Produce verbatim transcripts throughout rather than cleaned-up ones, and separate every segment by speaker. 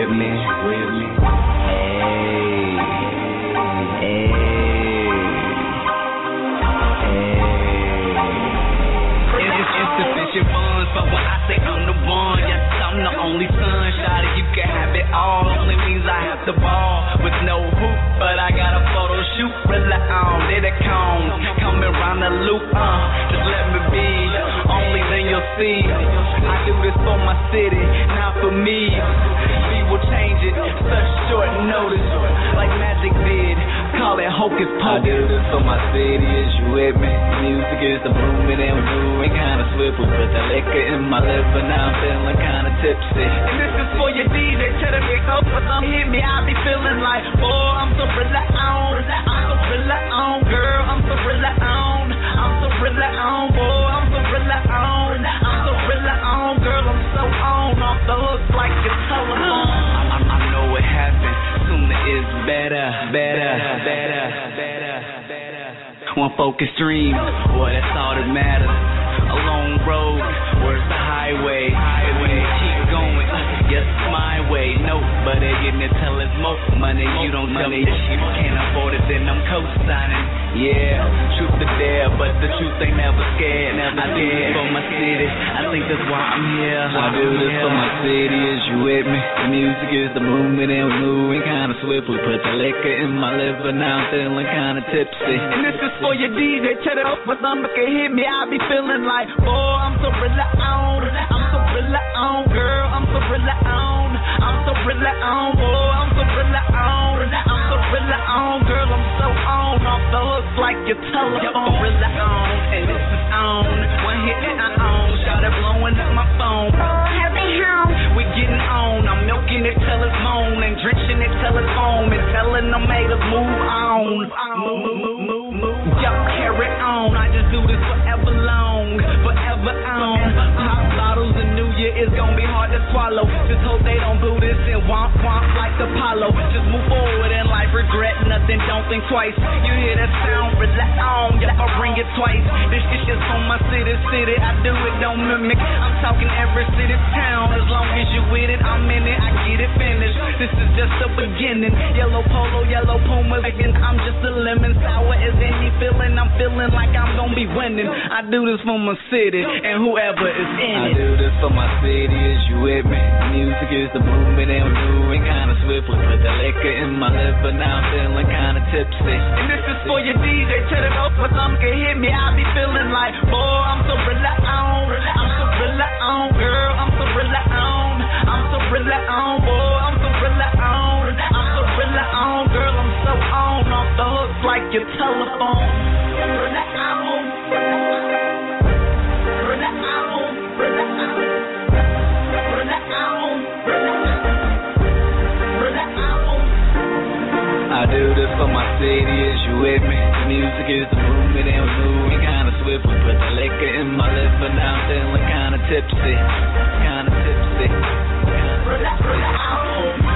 Speaker 1: with me? Hey, hey, hey. It's insufficient funds, but when I say I'm the one, yes, I'm the only son. Shawty, you can have it all. Only means I have to ball with no hoop, but I got a photo shoot. Rely on, did it come? Coming round the loop, uh, just let me be. Only then you'll see. I do this for my city, not for me. We will change it, such short notice, like magic did. Call it hocus pocus. I do this for my city, is you with me? Music is the movement and we're moving kinda swiftly. Put the liquor in my liver, now I'm feeling kinda tipsy. And this is for your D J, tell them it up, but don't hit me, I be feeling like, boy, I'm so rilla on, I'm so rilla on, girl, I'm so rilla on, I'm so rilla on, boy, I'm so rilla on, I'm so rilla on, girl, I'm so on, off the hook like your telephone. I, I, I know it happens, sooner is better, better, better, better, better. One focused dream, boy, that's all that matters. A long road, where's the highway? Highway, keep going, yes, my way. No, but they getting it till it's more money. You don't tell me if you can't afford it, then I'm co-signing. Yeah, truth is there, but the truth ain't never scared. Never I do this for my city, I think that's why I'm here. I do this for my city, is you with me? The music is the movement and we're moving kinda swiftly. Put the liquor in my liver, now I'm feeling kinda tipsy. And this is for your D J, check it up, my stomach can hit me, I be feeling like, boy, I'm so rilla on, I'm so rilla on, girl, I'm so rilla on, I'm so rilla on, boy, I'm so rilla on, I'm so rilla on, girl, I'm so on, off the hook like your telephone. Rilla on, and this is on, one hit and I own, shot it blowing up my phone. Help me home, we getting on, I'm milking it till it's moan, and drenching it till it's foam, and telling them haters move on, move, move, move, move, yo, carry on, I just do this forever long, forever on. Pop bottles in New Year is gonna be hard to swallow. Just hope they don't boo this and womp womp like Apollo. Just move forward in life, regret nothing, don't think twice. You hear that sound, relax on, yeah, I ring it twice. This shit just on my city, city. I do it, don't mimic. I'm talking every city, town. As long as you with it, I'm in it, I get it finished. This is just the beginning. Yellow polo, yellow pumas, and I'm just a lemon sour as any feeling. I'm feeling like I'm gonna be winning. I do this for my city and whoever is in it. I do this for my city, is you with me? Music is the movement and we're moving kinda swiftly. Put the liquor in my liver, now I'm feeling kinda tipsy. And this is for your D J, turn it up, but some can hit me, I be feeling like, boy, I'm so rilla on, I'm so rilla on, girl, I'm so rilla on, I'm so rilla on, boy, I'm so rilla on, I'm so rilla on, girl, I'm so on, off the hook like your telephone. Rilla on, rilla on, rilla on, rilla on, rilla on. I do this for my city, is you with me? The music is the movement and we're moving kinda swiftly. Put the liquor in my liver, now I'm feeling kinda tipsy, kinda tipsy. Rilla, rilla on.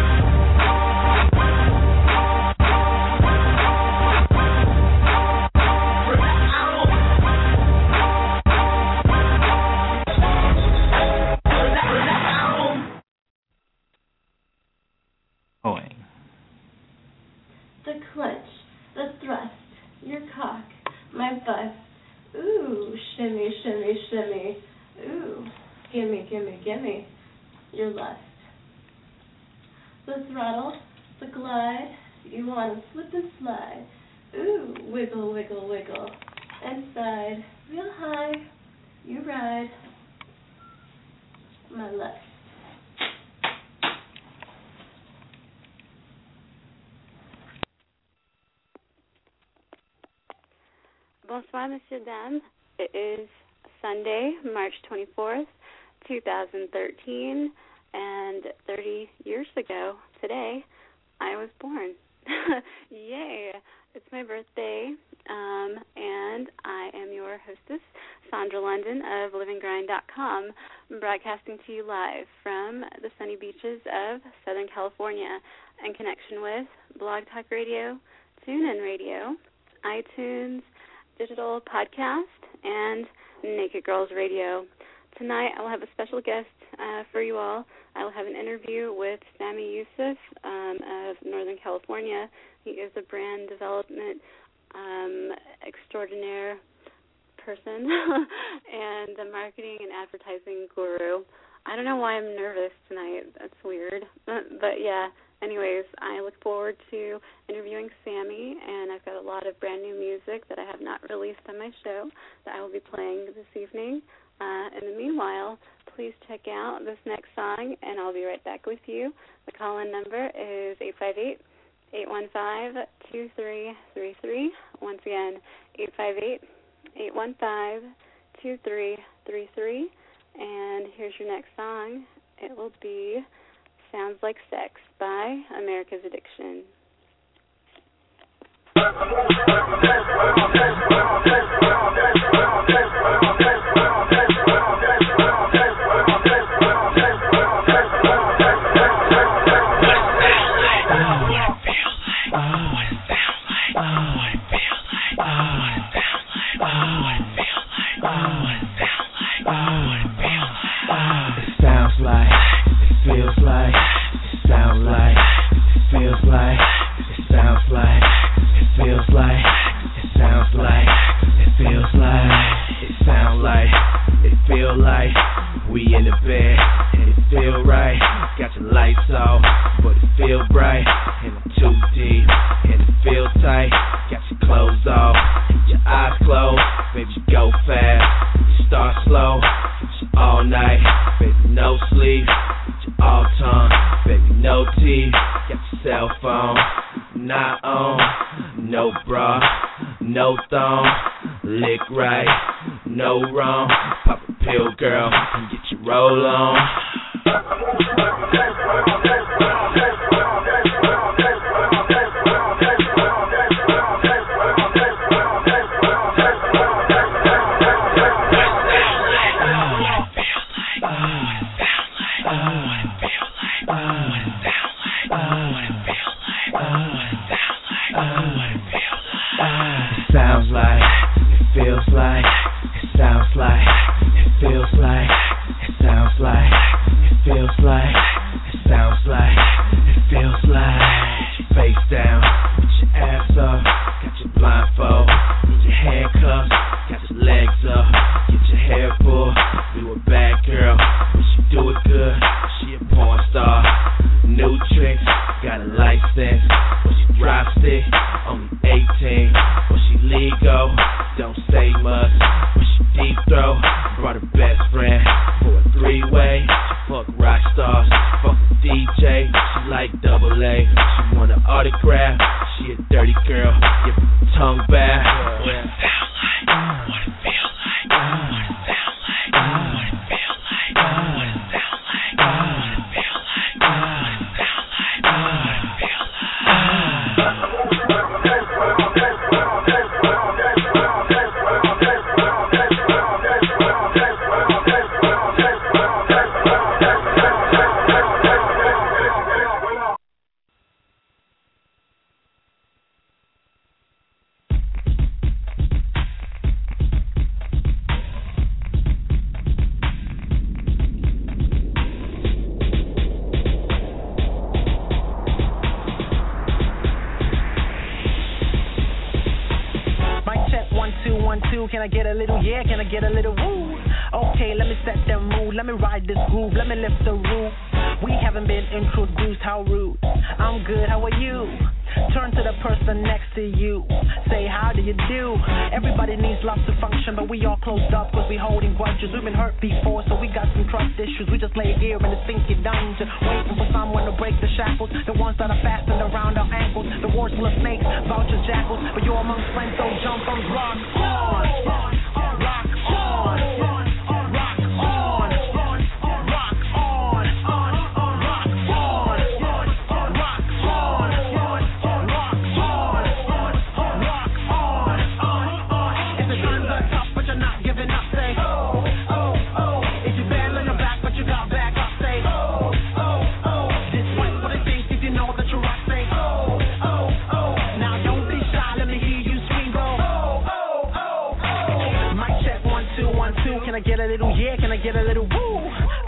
Speaker 2: The clutch, the thrust, your cock, my bust. Ooh, shimmy, shimmy, shimmy. Ooh, gimme, gimme, gimme your lust. The throttle, the glide, you want to slip and slide. Ooh, wiggle, wiggle, wiggle. Inside, real high, you ride my lust.
Speaker 3: Bonsoir, Monsieur Dame. It is Sunday, March twenty-fourth, two thousand thirteen, and thirty years ago today, I was born. Yay! It's my birthday, um, and I am your hostess, Sandra London of living grind dot com, broadcasting to you live from the sunny beaches of Southern California in connection with Blog Talk Radio, TuneIn Radio, iTunes, Digital Podcast, and Naked Girls Radio. Tonight I will have a special guest uh, for you all, I will have an interview with Sami Yusuf um, of Northern California. He is a brand development um, extraordinaire person and a marketing and advertising guru. I don't know why I'm nervous tonight. That's weird. But, but yeah, anyways, I look forward to interviewing Sami, and I've got a lot of brand new music that I have not released on my show that I will be playing this evening. Uh, in the meanwhile, please check out this next song, and I'll be right back with you. The call-in number is eight five eight, eight one five, two three three three. Once again, eight five eight, eight one five, two three three three. And here's your next song. It will be Sounds Like Sex by America's Addiction.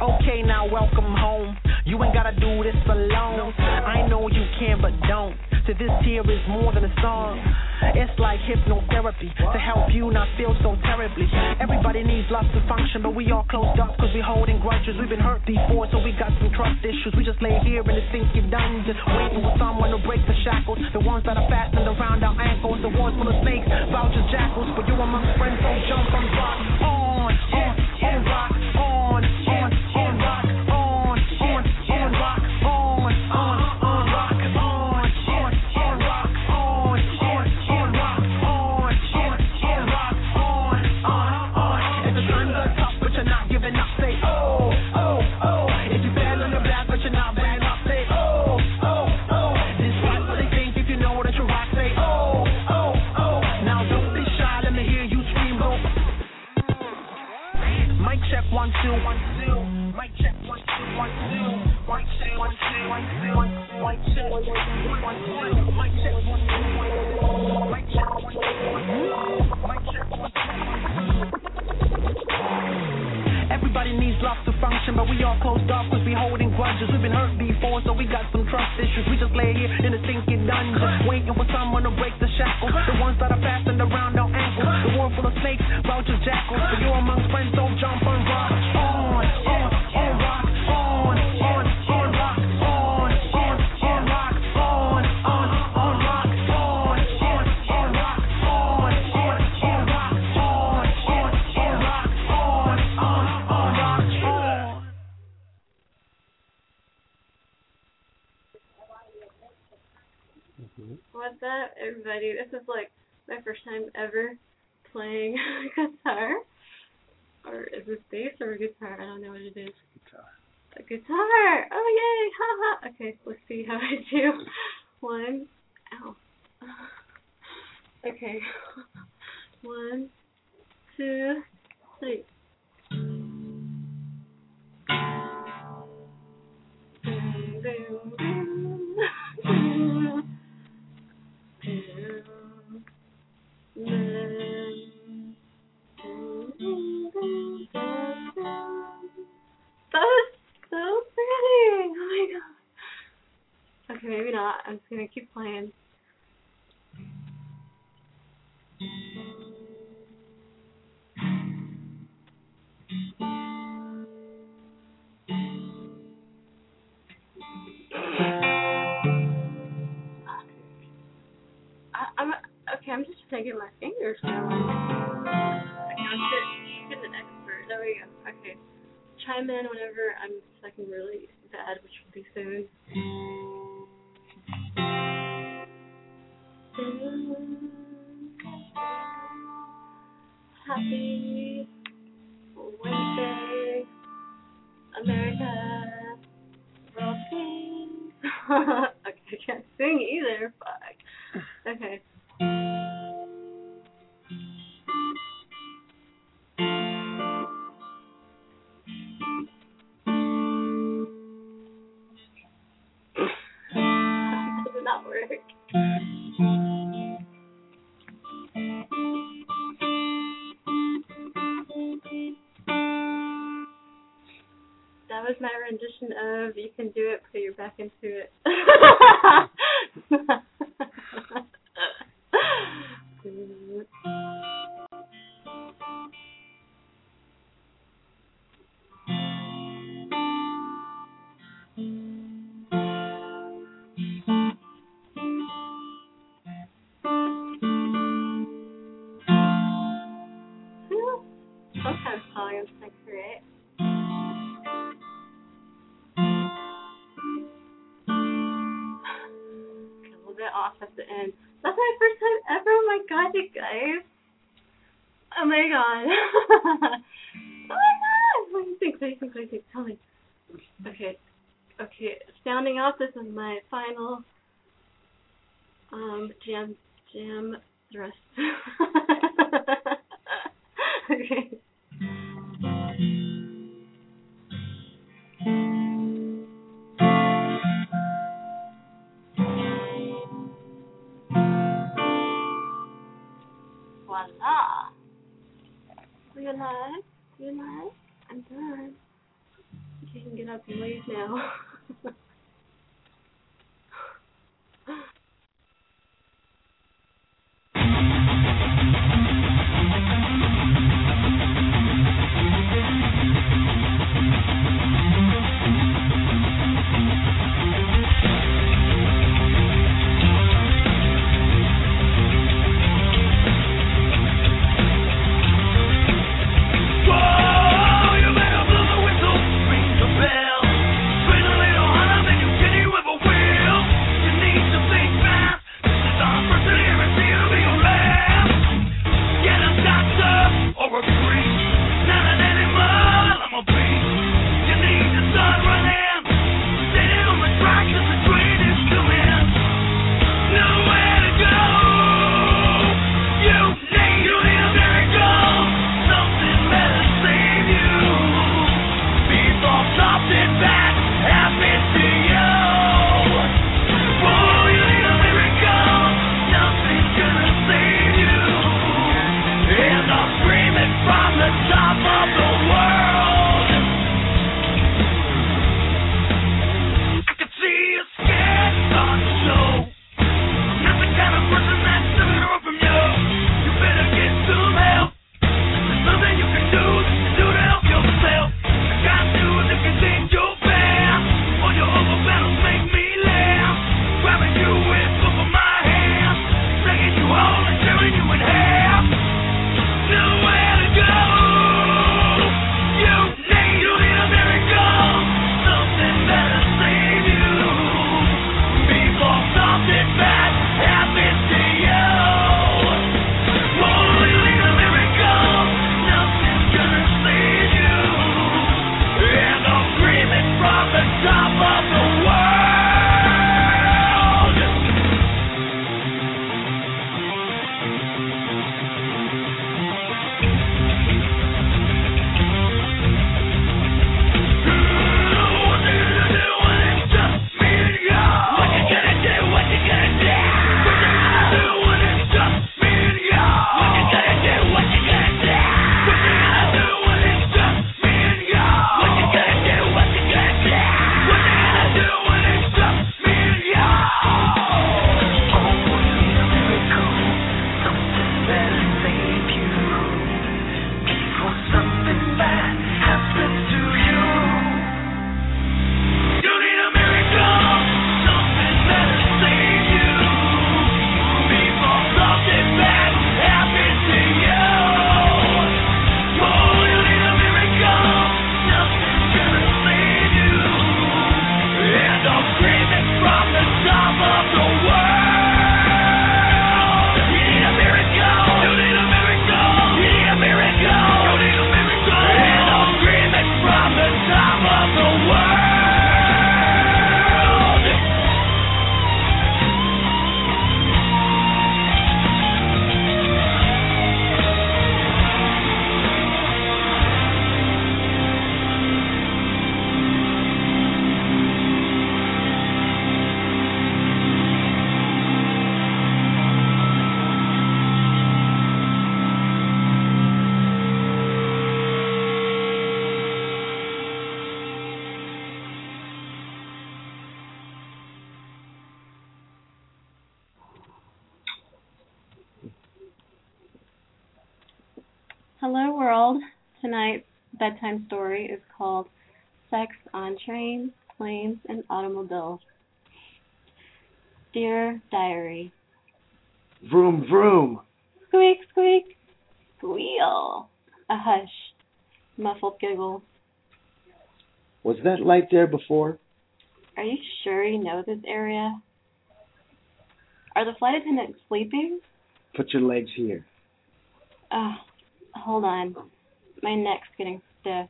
Speaker 4: Okay, now welcome home. You ain't gotta do this alone. I know you can, but don't. So this here is more than a song. It's like hypnotherapy to help you not feel so terribly. Everybody needs love to function, but we all closed up cause we holding grudges. We've been hurt before, so we got some trust issues. We just lay here in the stinky dungeon, waiting for someone to break the shackles. The ones that are fastened around our ankles, the ones full of snakes, vultures, jackals. But you amongst friends, so jump on rock. On, on, on rock. On, on, on rock. On, on, on rock. On, on, on rock. On, on, on rock. On, on, on rock. On, on, on rock. On, on, on. If the times are tough, but you're not giving up, say oh, oh, oh. If you're bad on your back, but you're not bad up, say oh, oh, oh. Despite what they think, if you know that you rock, say oh, oh, oh. Now don't be shy, let me hear you scream, go. Mic check one two one two. Mic check one two one two. Mic check one two one two. Mic check one two one two. Mic check one two one two. Mic check one two one two. Mic check one two one two. Everybody needs love to function, but we all closed off cause we holding grudges. We've been hurt before, so we got some trust issues. We just lay here in the stinking dungeon, waiting for someone to break the shackles. The ones that are fastened around our ankles. The world full of snakes, vultures, jackals. But you're amongst friends, so jump and rock. On, on, on rock. On, on, on rock. On, on, on rock. On, on, on rock. On, on, on rock. On, on, on rock. On, on, on rock. On, on, on rock. On.
Speaker 2: What's up, everybody? This is like my first time ever playing guitar. Or is this bass or a guitar? I don't know what it is.
Speaker 5: Guitar.
Speaker 2: A guitar! Oh, yay! Ha ha! Okay, let's see how I do. One. Ow. Okay. One, two, three. Boom, boom, boom. That was so pretty! Oh my god. Okay, maybe not. I'm just gonna keep playing. I, I'm okay. I'm just trying to get my fingers going. Okay, I'm get, get an expert. There we go. Okay, chime in whenever I'm sucking really bad, which will be soon. Happy Wednesday, America. We're all sing. Okay, I can't sing either. Fuck. Okay. That did not work. That was my rendition of You Can Do It, Put Your Back Into It. Sometimes songs like great. A little bit off at the end. That's my first time ever. Oh my god, you guys. Oh my god. Oh my god. What do you think? What do you think? What do you think? Tell me. Okay. Okay. Sounding off, this is my final um jam jam thrust. Okay. Voila. Realize, realize, I'm done. can get up and leave now. Hello World. Tonight's bedtime story is called Sex on Trains, Planes, and Automobiles. Dear Diary.
Speaker 5: Vroom, vroom.
Speaker 2: Squeak, squeak. Squeal. A hush. Muffled giggle.
Speaker 5: Was that light there before?
Speaker 2: Are you sure you know this area? Are the flight attendants sleeping?
Speaker 5: Put your legs here.
Speaker 2: Oh, hold on. My neck's getting stiff.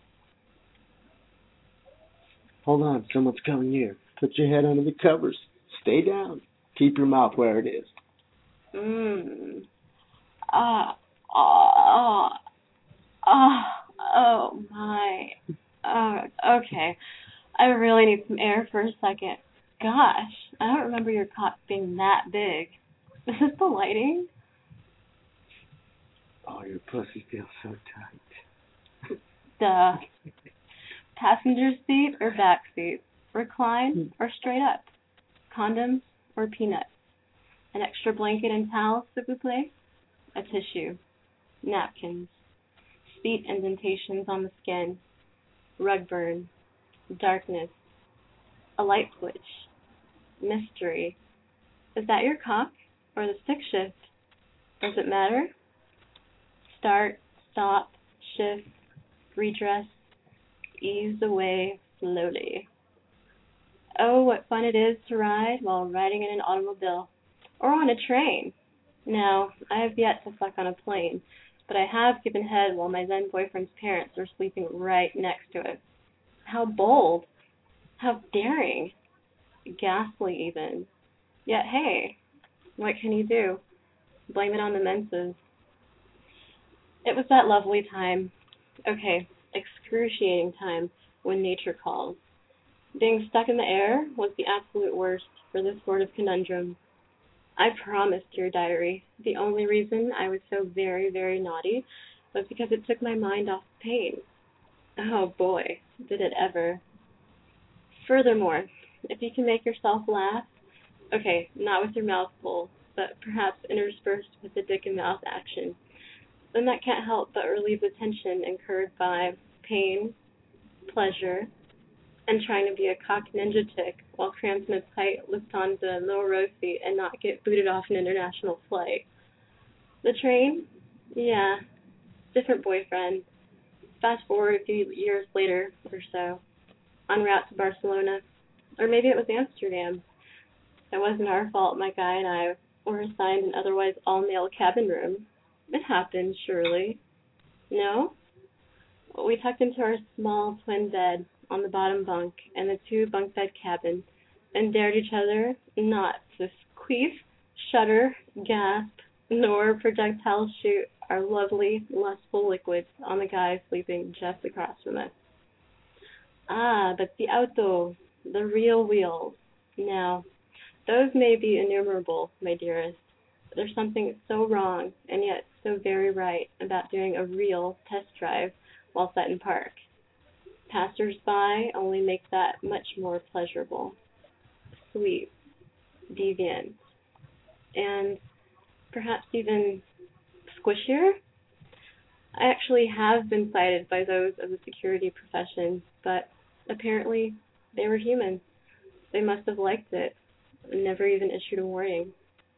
Speaker 5: Hold on, someone's coming here. Put your head under the covers. Stay down. Keep your mouth where it is.
Speaker 2: Mmm. Ah. Ah. Ah. Oh, my. Uh, okay. I really need some air for a second. Gosh, I don't remember your cock being that big. Is this the lighting?
Speaker 5: Oh, your pussy feels so tight.
Speaker 2: Duh. Passenger seat or back seat? Recline or straight up? Condoms or peanuts? An extra blanket and towel, s'il vous plaît? A tissue? Napkins? Feet indentations on the skin? Rug burn? Darkness? A light switch? Mystery? Is that your cock or the stick shift? Does it matter? Start, stop, shift, redress, ease away slowly. Oh, what fun it is to ride while riding in an automobile or on a train. Now, I have yet to fuck on a plane, but I have given head while my then boyfriend's parents were sleeping right next to it. How bold. How daring. Ghastly even. Yet, hey, what can you do? Blame it on the menses. It was that lovely time. Okay, excruciating time when nature calls. Being stuck in the air was the absolute worst for this sort of conundrum. I promise, dear diary, the only reason I was so very, very naughty was because it took my mind off pain. Oh boy, did it ever. Furthermore, if you can make yourself laugh, okay, not with your mouth full, but perhaps interspersed with the dick and mouth action, then that can't help but relieve the tension incurred by pain, pleasure, and trying to be a cock ninja tick while cramped in a tight Lufthansa lower row seat and not get booted off an international flight. The train? Yeah, different boyfriend. Fast forward a few years later or so, en route to Barcelona, or maybe it was Amsterdam. It wasn't our fault my guy and I were assigned an otherwise all-male cabin room. It happened, surely. No? We tucked into our small twin bed on the bottom bunk in the two-bunk bed cabin and dared each other not to queef, shudder, gasp, nor projectile shoot our lovely, lustful liquids on the guy sleeping just across from us. Ah, but the auto, the real wheels. Now, those may be innumerable, my dearest. There's something so wrong and yet so very right about doing a real test drive while set in park. Passers-by only make that much more pleasurable, sweet, deviant, and perhaps even squishier. I actually have been cited by those of the security profession, but apparently they were human. They must have liked it and never even issued a warning.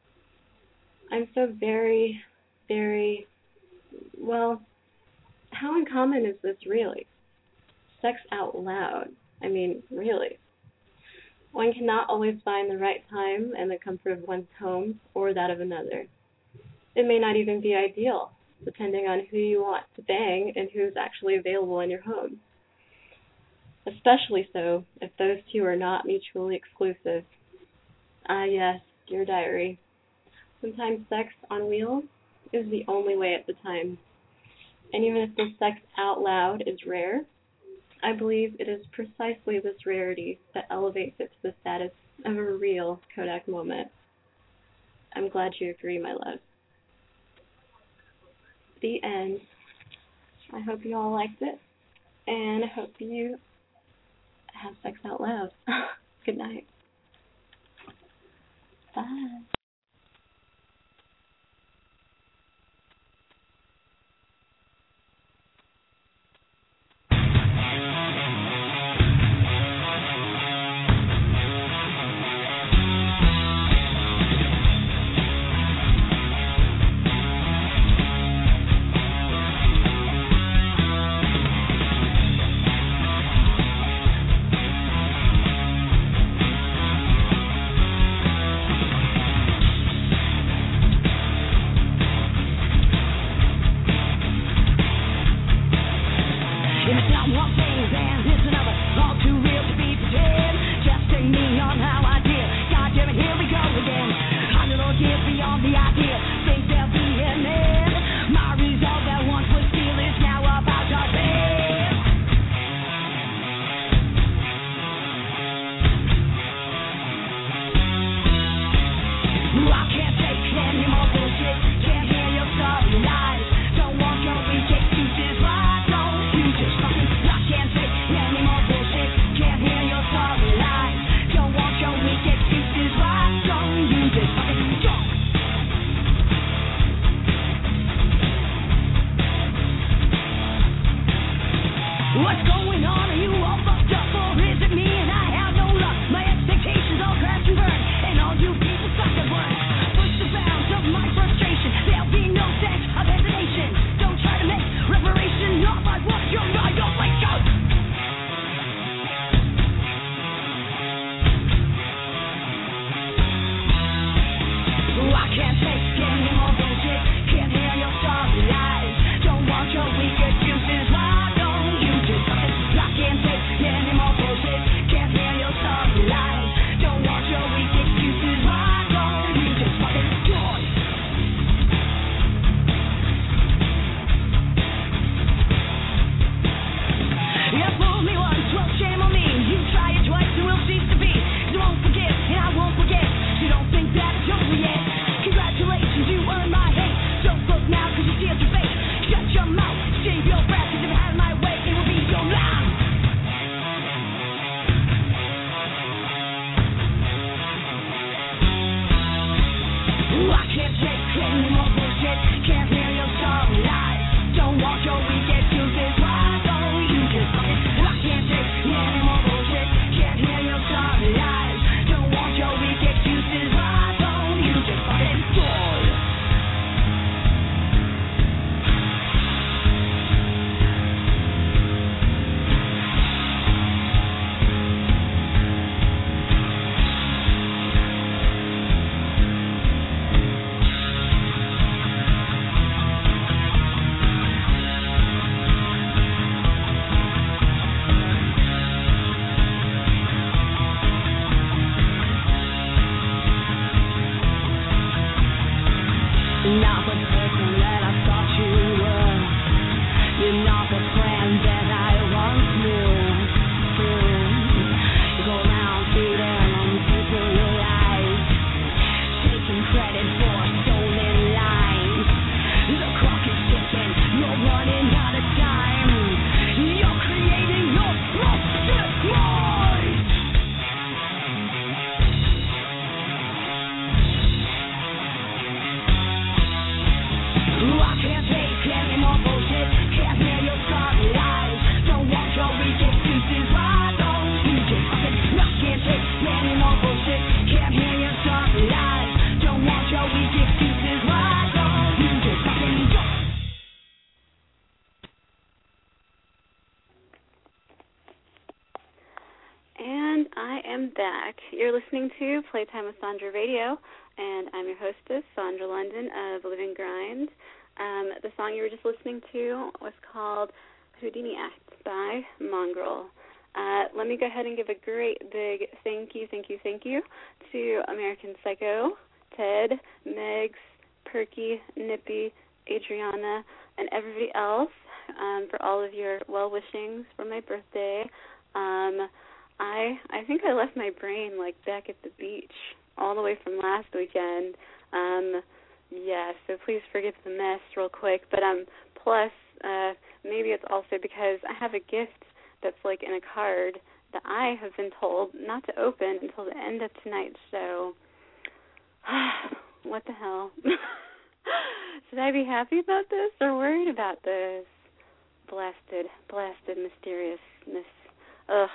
Speaker 2: I'm so very, very, well, how uncommon is this really? Sex out loud. I mean, really. One cannot always find the right time and the comfort of one's home or that of another. It may not even be ideal, depending on who you want to bang and who's actually available in your home. Especially so if those two are not mutually exclusive. Ah, yes, dear diary. Sometimes sex on wheels is the only way at the time. And even if the sex out loud is rare, I believe it is precisely this rarity that elevates it to the status of a real Kodak moment. I'm glad you agree, my love. The end. I hope you all liked it, and I hope you have sex out loud. Good night. Bye.
Speaker 6: not the person that I thought you were. You're not the friend that I once knew. You go around feeding on people your lies, taking credit for stolen lines. The clock is ticking, you're running out of time. You're creating your own demise. I can't take any more bullshit. Can't hear your sorry lies. Don't want your weak excuses. Why don't you just fucking I can't take any more bullshit. Can't hear your sorry lies. Don't want your weak excuses. Why don't you just fucking go?
Speaker 3: And I am back. You're listening to Playtime with Sandra Radio, and I'm your hostess, Sandra London of Live and Grind. Um, the song you were just listening to was called Houdini Act by Mongrel. Uh, let me go ahead and give a great big thank you, thank you, thank you to American Psycho, Ted, Megs, Perky, Nippy, Adriana, and everybody else um, for all of your well-wishings for my birthday. Um, I I think I left my brain like back at the beach all the way from last weekend. Um, yeah, so please forgive the mess real quick. But um, plus, uh, maybe it's also because I have a gift that's like in a card that I have been told not to open until the end of tonight's show. What the hell? Should I be happy about this or worried about this? Blasted, blasted mysteriousness. Ugh.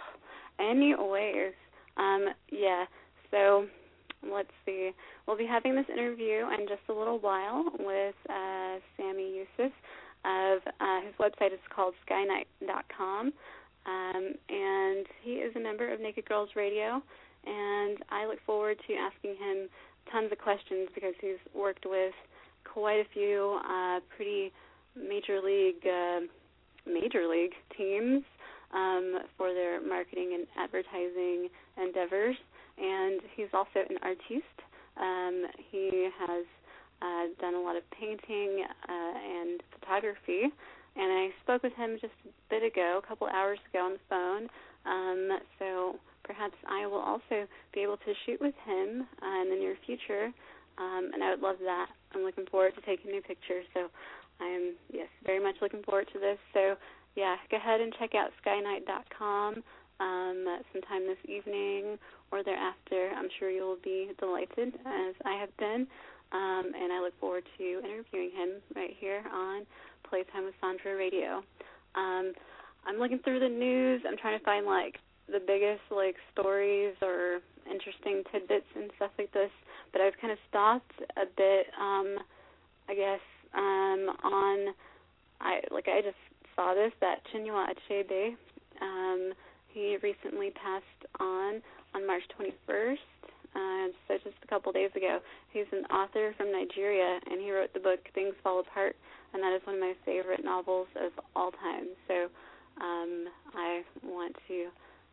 Speaker 3: Anyways, um, yeah, so let's see. We'll be having this interview in just a little while with uh, Sammy Yusuf of, uh, his website is called skynight dot com, um, and he is a member of Naked Girls Radio, and I look forward to asking him tons of questions because he's worked with quite a few uh, pretty major league, uh, major league teams um, for their marketing and advertising endeavors. And he's also an artiste. Um, he has uh, done a lot of painting uh, and photography. And I spoke with him just a bit ago, a couple hours ago on the phone. Um, so perhaps I will also be able to shoot with him uh, in the near future. Um, and I would love that. I'm looking forward to taking new pictures. So I'm, yes, very much looking forward to this. So, yeah, go ahead and check out skynight dot com. Um, sometime this evening or thereafter. I'm sure you'll be delighted, as I have been, um, and I look forward to interviewing him right here on Playtime with Sandra Radio. Um, I'm looking through the news. I'm trying to find, like, the biggest, like, stories or interesting tidbits and stuff like this, but I've kind of stopped a bit, um, I guess, um, on, I like, I just saw this, that Chinua Achebe, um, he recently passed on on March twenty-first, uh, so just a couple days ago. He's an author from Nigeria, and he wrote the book Things Fall Apart, and that is one of my favorite novels of all time. So um, I want to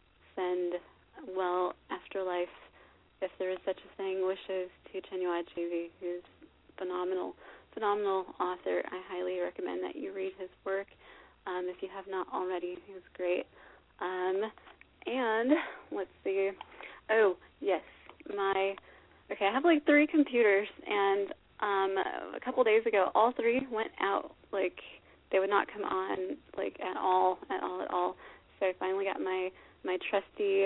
Speaker 3: send well afterlife, if there is such a thing, wishes to Chinua Achebe, who's phenomenal, phenomenal author. I highly recommend that you read his work um, if you have not already. He was great. Um, and let's see. Oh, yes, my, okay, I have like three computers, and um, a couple days ago, all three went out. Like, they would not come on, like, at all, at all, at all. So I finally got my, my trusty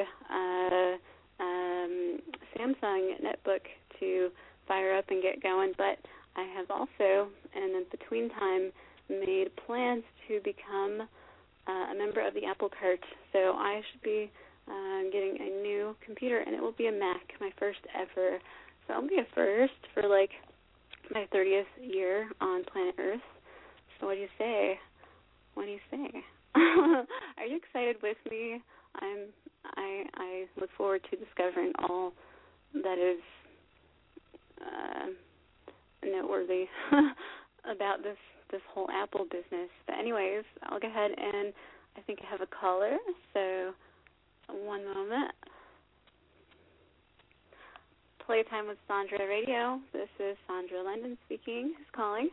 Speaker 3: uh, um, Samsung netbook to fire up and get going. But I have also, in the between time, made plans to become Uh, a member of the Apple Cart, so I should be uh, getting a new computer, and it will be a Mac, my first ever. So it'll be a first for, like, my thirtieth year on planet Earth. So what do you say? What do you say? Are you excited with me? I'm. I I look forward to discovering all that is uh, noteworthy about this. this whole Apple business. But anyways, I'll go ahead and I think I have a caller, so one moment. Playtime with Sandra Radio. This is Sandra London speaking. Who's calling?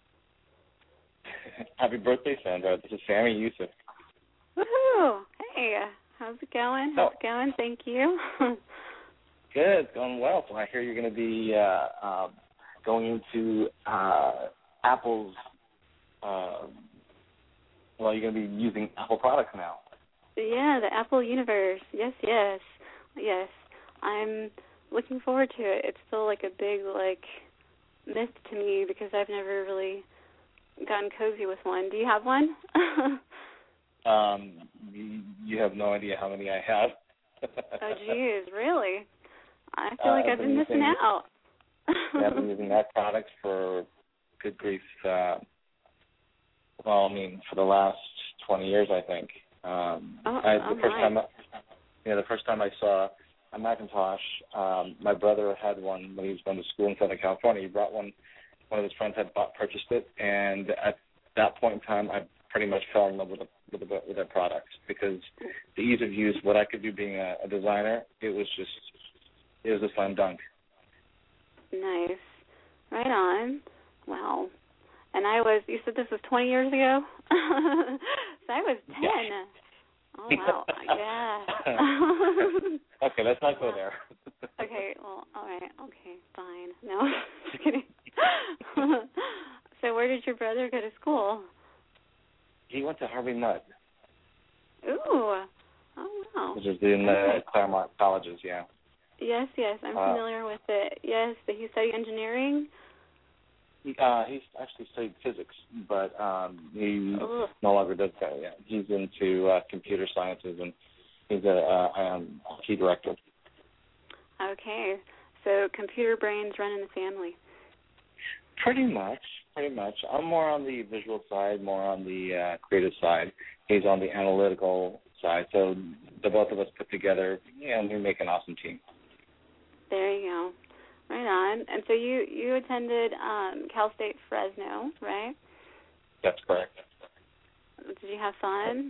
Speaker 7: Happy birthday, Sandra. This is Sammy Yusuf.
Speaker 3: Woohoo! Hey, how's it going? How's it going? Thank you.
Speaker 7: Good, it's going well. So I hear you're going to be uh, uh, going into uh, Apple's, uh, well, you're going to be using Apple products now.
Speaker 3: Yeah, the Apple universe. Yes, yes, yes. I'm looking forward to it. It's still like a big, like, myth to me because I've never really gotten cozy with one. Do you have one?
Speaker 7: um, you, you have no idea how many I have.
Speaker 3: Oh, geez, really? I feel like
Speaker 7: uh,
Speaker 3: I've been, been missing
Speaker 7: using,
Speaker 3: out.
Speaker 7: yeah, I've been using that product for, good grief, uh, well, I mean, for the last twenty years, I think. Um,
Speaker 3: oh,
Speaker 7: I,
Speaker 3: oh
Speaker 7: the first
Speaker 3: my.
Speaker 7: time, I, you know, the first time I saw a Macintosh, um, my brother had one when he was going to school in Southern California. He brought one. One of his friends had bought, purchased it, and at that point in time, I pretty much fell in love with the, with the, with their product because the ease of use, what I could do being a, a designer, it was just, it was a slam dunk.
Speaker 3: Nice. Right on. Wow. And I was, you said this was twenty years ago? So I was ten.
Speaker 7: Yeah.
Speaker 3: Oh, wow. Yeah.
Speaker 7: Okay, let's not go there.
Speaker 3: Okay, well, all right. Okay, fine. No, just kidding. So where did your brother go to school?
Speaker 7: He went to Harvey Mudd.
Speaker 3: Ooh. Oh, wow.
Speaker 7: Which is in the Claremont colleges, yeah.
Speaker 3: Yes, yes, I'm
Speaker 7: uh,
Speaker 3: familiar with it. Yes, did he study engineering?
Speaker 7: He, uh, he's actually studied physics, but um, he
Speaker 3: Ugh.
Speaker 7: no longer does that yet. He's into uh, computer sciences, and he's a, uh, um, a key director.
Speaker 3: Okay, so computer brains run in the family.
Speaker 7: Pretty much, pretty much. I'm more on the visual side, more on the uh, creative side. He's on the analytical side. So the both of us put together, yeah, we make an awesome team.
Speaker 3: There you go. Right on. And so you, you attended um, Cal State Fresno, right?
Speaker 7: That's correct.
Speaker 3: Did you have fun?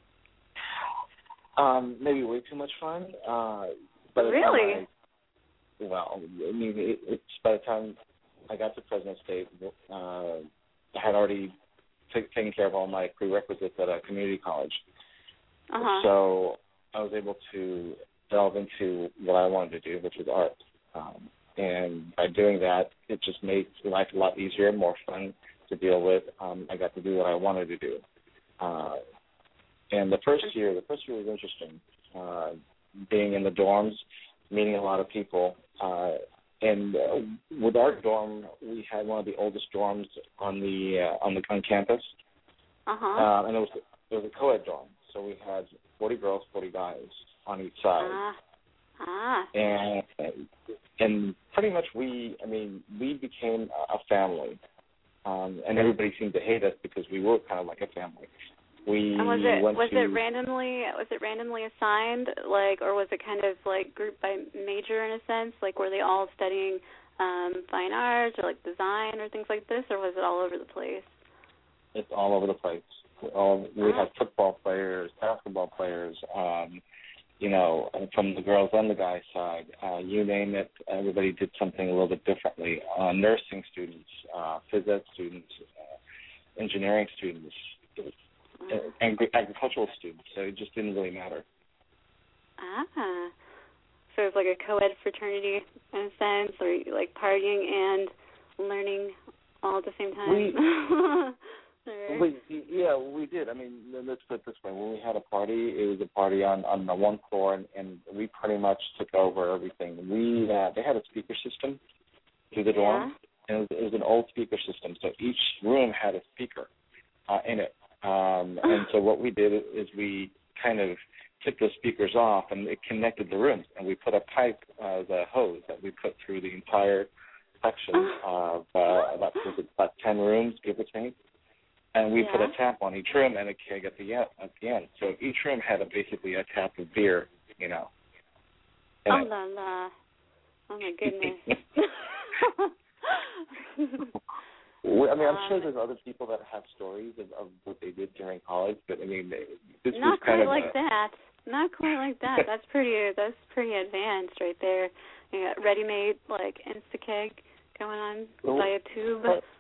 Speaker 7: Um, maybe way too much fun. Uh, by the
Speaker 3: really?
Speaker 7: Time I, well, I mean, it, it's by the time I got to Fresno State, uh, I had already t- taken care of all my prerequisites at a community college.
Speaker 3: Uh-huh.
Speaker 7: So I was able to delve into what I wanted to do, which was art. Um, and by doing that, it just made life a lot easier, more fun to deal with. Um, I got to do what I wanted to do. Uh, and the first year, the first year was interesting. Uh, being in the dorms, meeting a lot of people. Uh, and uh, with our dorm, we had one of the oldest dorms on the uh, on the on campus.
Speaker 3: Uh-huh.
Speaker 7: Uh, and it was it was a co-ed dorm, so we had forty girls, forty guys on each side.
Speaker 3: Ah. Ah.
Speaker 7: And and pretty much we, I mean, we became a family, um, and everybody seemed to hate us because we were kind of like a family. We
Speaker 3: and was it
Speaker 7: went
Speaker 3: was
Speaker 7: to,
Speaker 3: it randomly was it randomly assigned, like, or was it kind of like grouped by major in a sense, like were they all studying um, fine arts or like design or things like this, or was it all over the place?
Speaker 7: It's all over the place. All, we
Speaker 3: Ah.
Speaker 7: had football players, basketball players, um, you know, from the girls and the guys' side. Uh, you name it, everybody did something a little bit differently. Uh, nursing students, uh, phys ed students, uh, engineering students, uh, and agricultural students. So it just didn't really matter.
Speaker 3: Ah. So it was like a co-ed fraternity in a sense, or like partying and learning all at the same time.
Speaker 7: We,
Speaker 3: Right.
Speaker 7: we, yeah, we did. I mean, let's put it this way. When we had a party, it was a party on, on the one floor, and, and we pretty much took over everything. We uh, They had a speaker system through the dorm, and it was, it was an old speaker system, so each room had a speaker uh, in it. Um, and so what we did is we kind of took those speakers off, and it connected the rooms, and we put a pipe, uh, the hose that we put through the entire section of uh, about, was it about ten rooms, give or take. And we
Speaker 3: yeah.
Speaker 7: put a tap on each room and a keg at the end. At the end. So each room had a, basically a tap of beer, you know.
Speaker 3: Oh, la, la. Oh, my goodness.
Speaker 7: I mean, I'm
Speaker 3: um,
Speaker 7: sure there's other people that have stories of, of what they did during college, but, I mean, this
Speaker 3: Not
Speaker 7: was kind
Speaker 3: quite
Speaker 7: of
Speaker 3: like
Speaker 7: a,
Speaker 3: that. Not quite like that. That's pretty That's pretty advanced right there. You got ready-made like Instakeg going on
Speaker 7: Well,
Speaker 3: by a tube.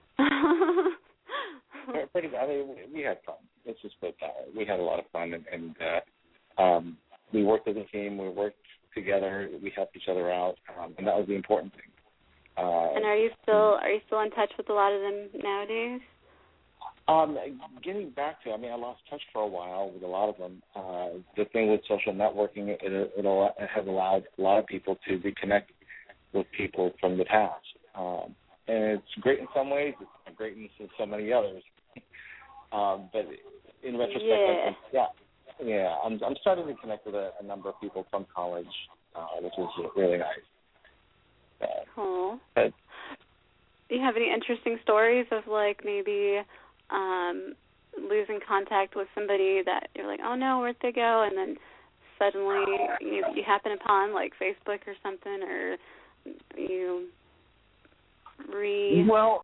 Speaker 7: Pretty, pretty, I mean, we had fun. It's just that uh, we had a lot of fun, and, and uh, um, we worked as a team. We worked together. We helped each other out, um, and that was the important thing. Uh,
Speaker 3: and are you still are you still in touch with a lot of them nowadays?
Speaker 7: Um, getting back to, I mean, I lost touch for a while with a lot of them. Uh, the thing with social networking, it, it, it has allowed a lot of people to reconnect with people from the past. Um, and it's great in some ways. It's not great in so many others. um, but in retrospect,
Speaker 3: yeah,
Speaker 7: I think, yeah, yeah, I'm I'm starting to connect with a, a number of people from college, uh, which is really nice. Uh,
Speaker 3: cool.
Speaker 7: But,
Speaker 3: do you have any interesting stories of like maybe um, losing contact with somebody that you're like, oh no, where'd they go? And then suddenly you you happen upon like Facebook or something, or you re.
Speaker 7: Well,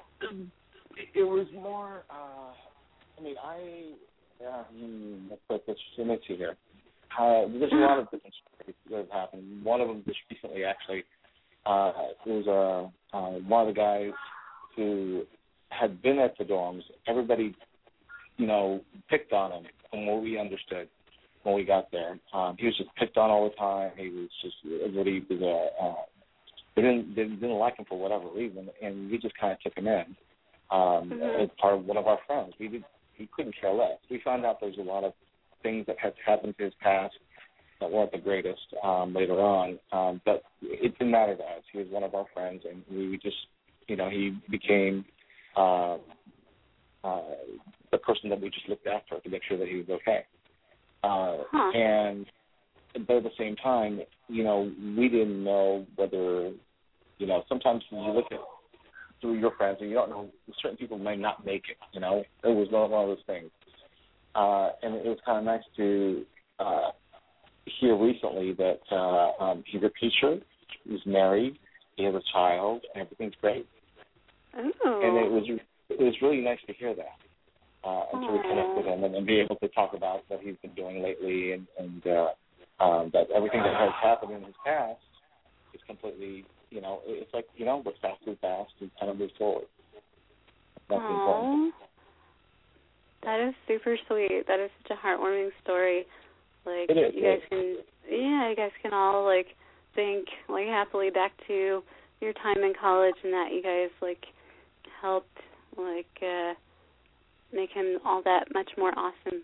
Speaker 7: it was more. Uh, I mean, I. Yeah, hmm, let's, let's, let's, let me see here. Uh, there's a lot of different stories that have happened. One of them just recently, actually, uh, it was uh, uh, one of the guys who had been at the dorms. Everybody, you know, picked on him from what we understood when we got there. Um, he was just picked on all the time. He was just, everybody was, uh, uh, they didn't, they didn't like him for whatever reason, and we just kind of took him in um,
Speaker 3: mm-hmm.
Speaker 7: as part of one of our friends. We did. He couldn't care less. We found out there's a lot of things that had happened to his past that weren't the greatest um, later on, um, but it didn't matter to us. He was one of our friends, and we just, you know, he became uh, uh, the person that we just looked after to make sure that he was okay. Uh,
Speaker 3: huh.
Speaker 7: And but at the same time, you know, we didn't know whether, you know, sometimes you look at through your friends, and you don't know, certain people may not make it, you know. It was one of those things. Uh, and it was kind of nice to uh, hear recently that uh, um, he's a teacher, he's married, he has a child, and everything's great.
Speaker 3: Ooh.
Speaker 7: And it was it was really nice to hear that, uh, and to reconnect with him and, and be able to talk about what he's been doing lately, and, and uh, um, that everything that has happened in his past is completely, you know, it's like, you know, what's past is past, and kind of move forward. That's
Speaker 3: Aww.
Speaker 7: important.
Speaker 3: That is super sweet. That is such a heartwarming story. Like,
Speaker 7: It is,
Speaker 3: you guys
Speaker 7: it
Speaker 3: can, yeah, you guys can all, like, think, like, happily back to your time in college, and that you guys, like, helped, like, uh, make him all that much more awesome.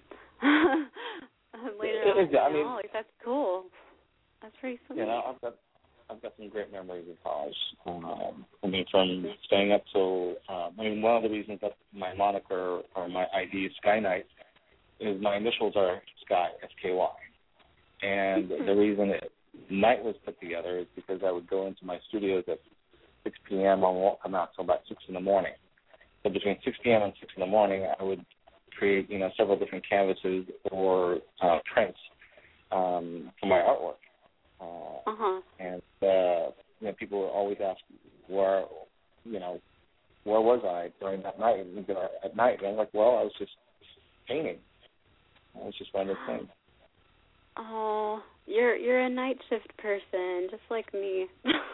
Speaker 3: Later
Speaker 7: It
Speaker 3: on,
Speaker 7: is, I
Speaker 3: you
Speaker 7: mean,
Speaker 3: know, like, that's cool. That's pretty sweet.
Speaker 7: You know, I've got I've got some great memories of college. Um, I mean, from staying up till, uh, I mean, one of the reasons that my moniker or my I D is Sky Knight is my initials are Sky, S K Y. And
Speaker 3: mm-hmm.
Speaker 7: the reason that Night was put together is because I would go into my studios at six p.m. I won't come out till about six in the morning. So between six p.m. and six in the morning, I would create, you know, several different canvases or uh, prints um, for my artwork. Uh,
Speaker 3: uh-huh.
Speaker 7: And uh, you know, people would always ask where, you know, where was I during that night? At night, and I'm like, well, I was just painting. I was just one of those things.
Speaker 3: Oh, you're you're a night shift person, just like me.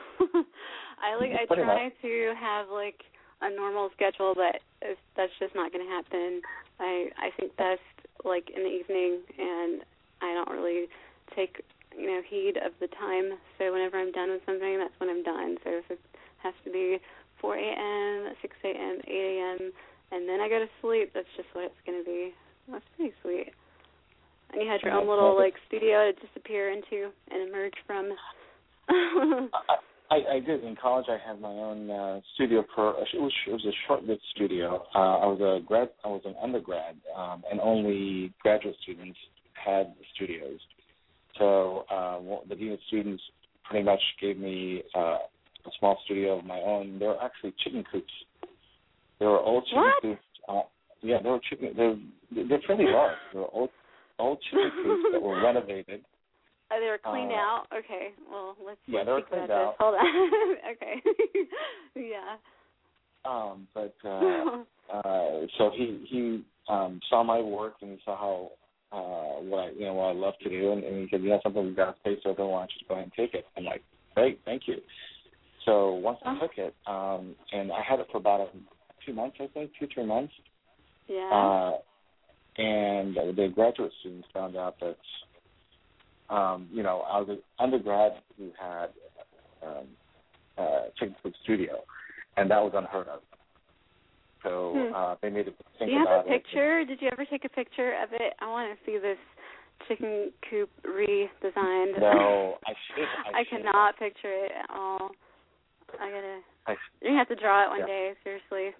Speaker 3: I like I
Speaker 7: Pretty
Speaker 3: try
Speaker 7: much.
Speaker 3: to have like a normal schedule, but it's, that's just not going to happen. I I think best like in the evening, and I don't really take, you know, heed of the time. So whenever I'm done with something, that's when I'm done. So if it has to be four a.m., six a.m., eight a.m., and then I go to sleep, that's just what it's going to be. That's pretty sweet. And you had your own little like studio to disappear into and emerge from.
Speaker 7: I, I, I did. In college, I had my own uh, studio for. It was it was a short-lived studio. Uh, I was a grad. I was an undergrad, um, and only graduate students had studios. So uh, the dean of students pretty much gave me uh, a small studio of my own. They were actually chicken coops. They were old chicken
Speaker 3: what?
Speaker 7: coops. Uh, yeah, they were chicken. They're they're fairly large. They were old old chicken coops that were renovated.
Speaker 3: Oh, they were cleaned
Speaker 7: uh,
Speaker 3: out? Okay, well, let's,
Speaker 7: yeah,
Speaker 3: let's
Speaker 7: they were
Speaker 3: speak about
Speaker 7: cleaned out.
Speaker 3: this. Hold on. Okay. Yeah.
Speaker 7: Um, but uh, uh, so he he um, saw my work, and he saw how uh, what I, you know what I love to do, and, and he said, you know something, we've got a space open, why don't you just go ahead and take it? I'm like, great, thank you. So once I took it, um, and I had it for about a, two months, I think, two, three months.
Speaker 3: Yeah.
Speaker 7: Uh, and the graduate students found out that, um, you know, I was an undergrad who had um, uh, taken to the studio, and that was unheard of. So
Speaker 3: hmm.
Speaker 7: uh, they made a think
Speaker 3: Do you
Speaker 7: about
Speaker 3: have a picture?
Speaker 7: it.
Speaker 3: Did you ever take a picture of it? I want to see this chicken coop redesigned.
Speaker 7: No, I should. I,
Speaker 3: I
Speaker 7: should.
Speaker 3: cannot picture it at all. I gotta.
Speaker 7: I,
Speaker 3: you have to draw it one
Speaker 7: yeah.
Speaker 3: day, seriously.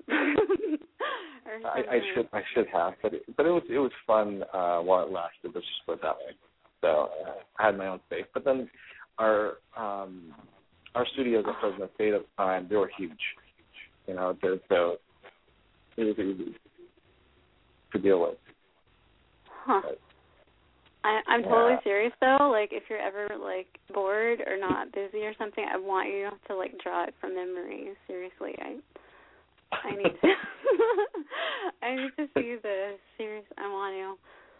Speaker 7: I, I should. I should have, but it, but it was it was fun uh, while it lasted. Let's just put it that way. So uh, I had my own space, but then our um, our studios at Fresno State at the time, they were huge. You know, so it was easy to deal with.
Speaker 3: Huh.
Speaker 7: But,
Speaker 3: I, I'm
Speaker 7: yeah.
Speaker 3: totally serious though. Like, if you're ever like bored or not busy or something, I want you to like draw it from memory. Seriously, I I need to. I need to see this. Serious, I want to.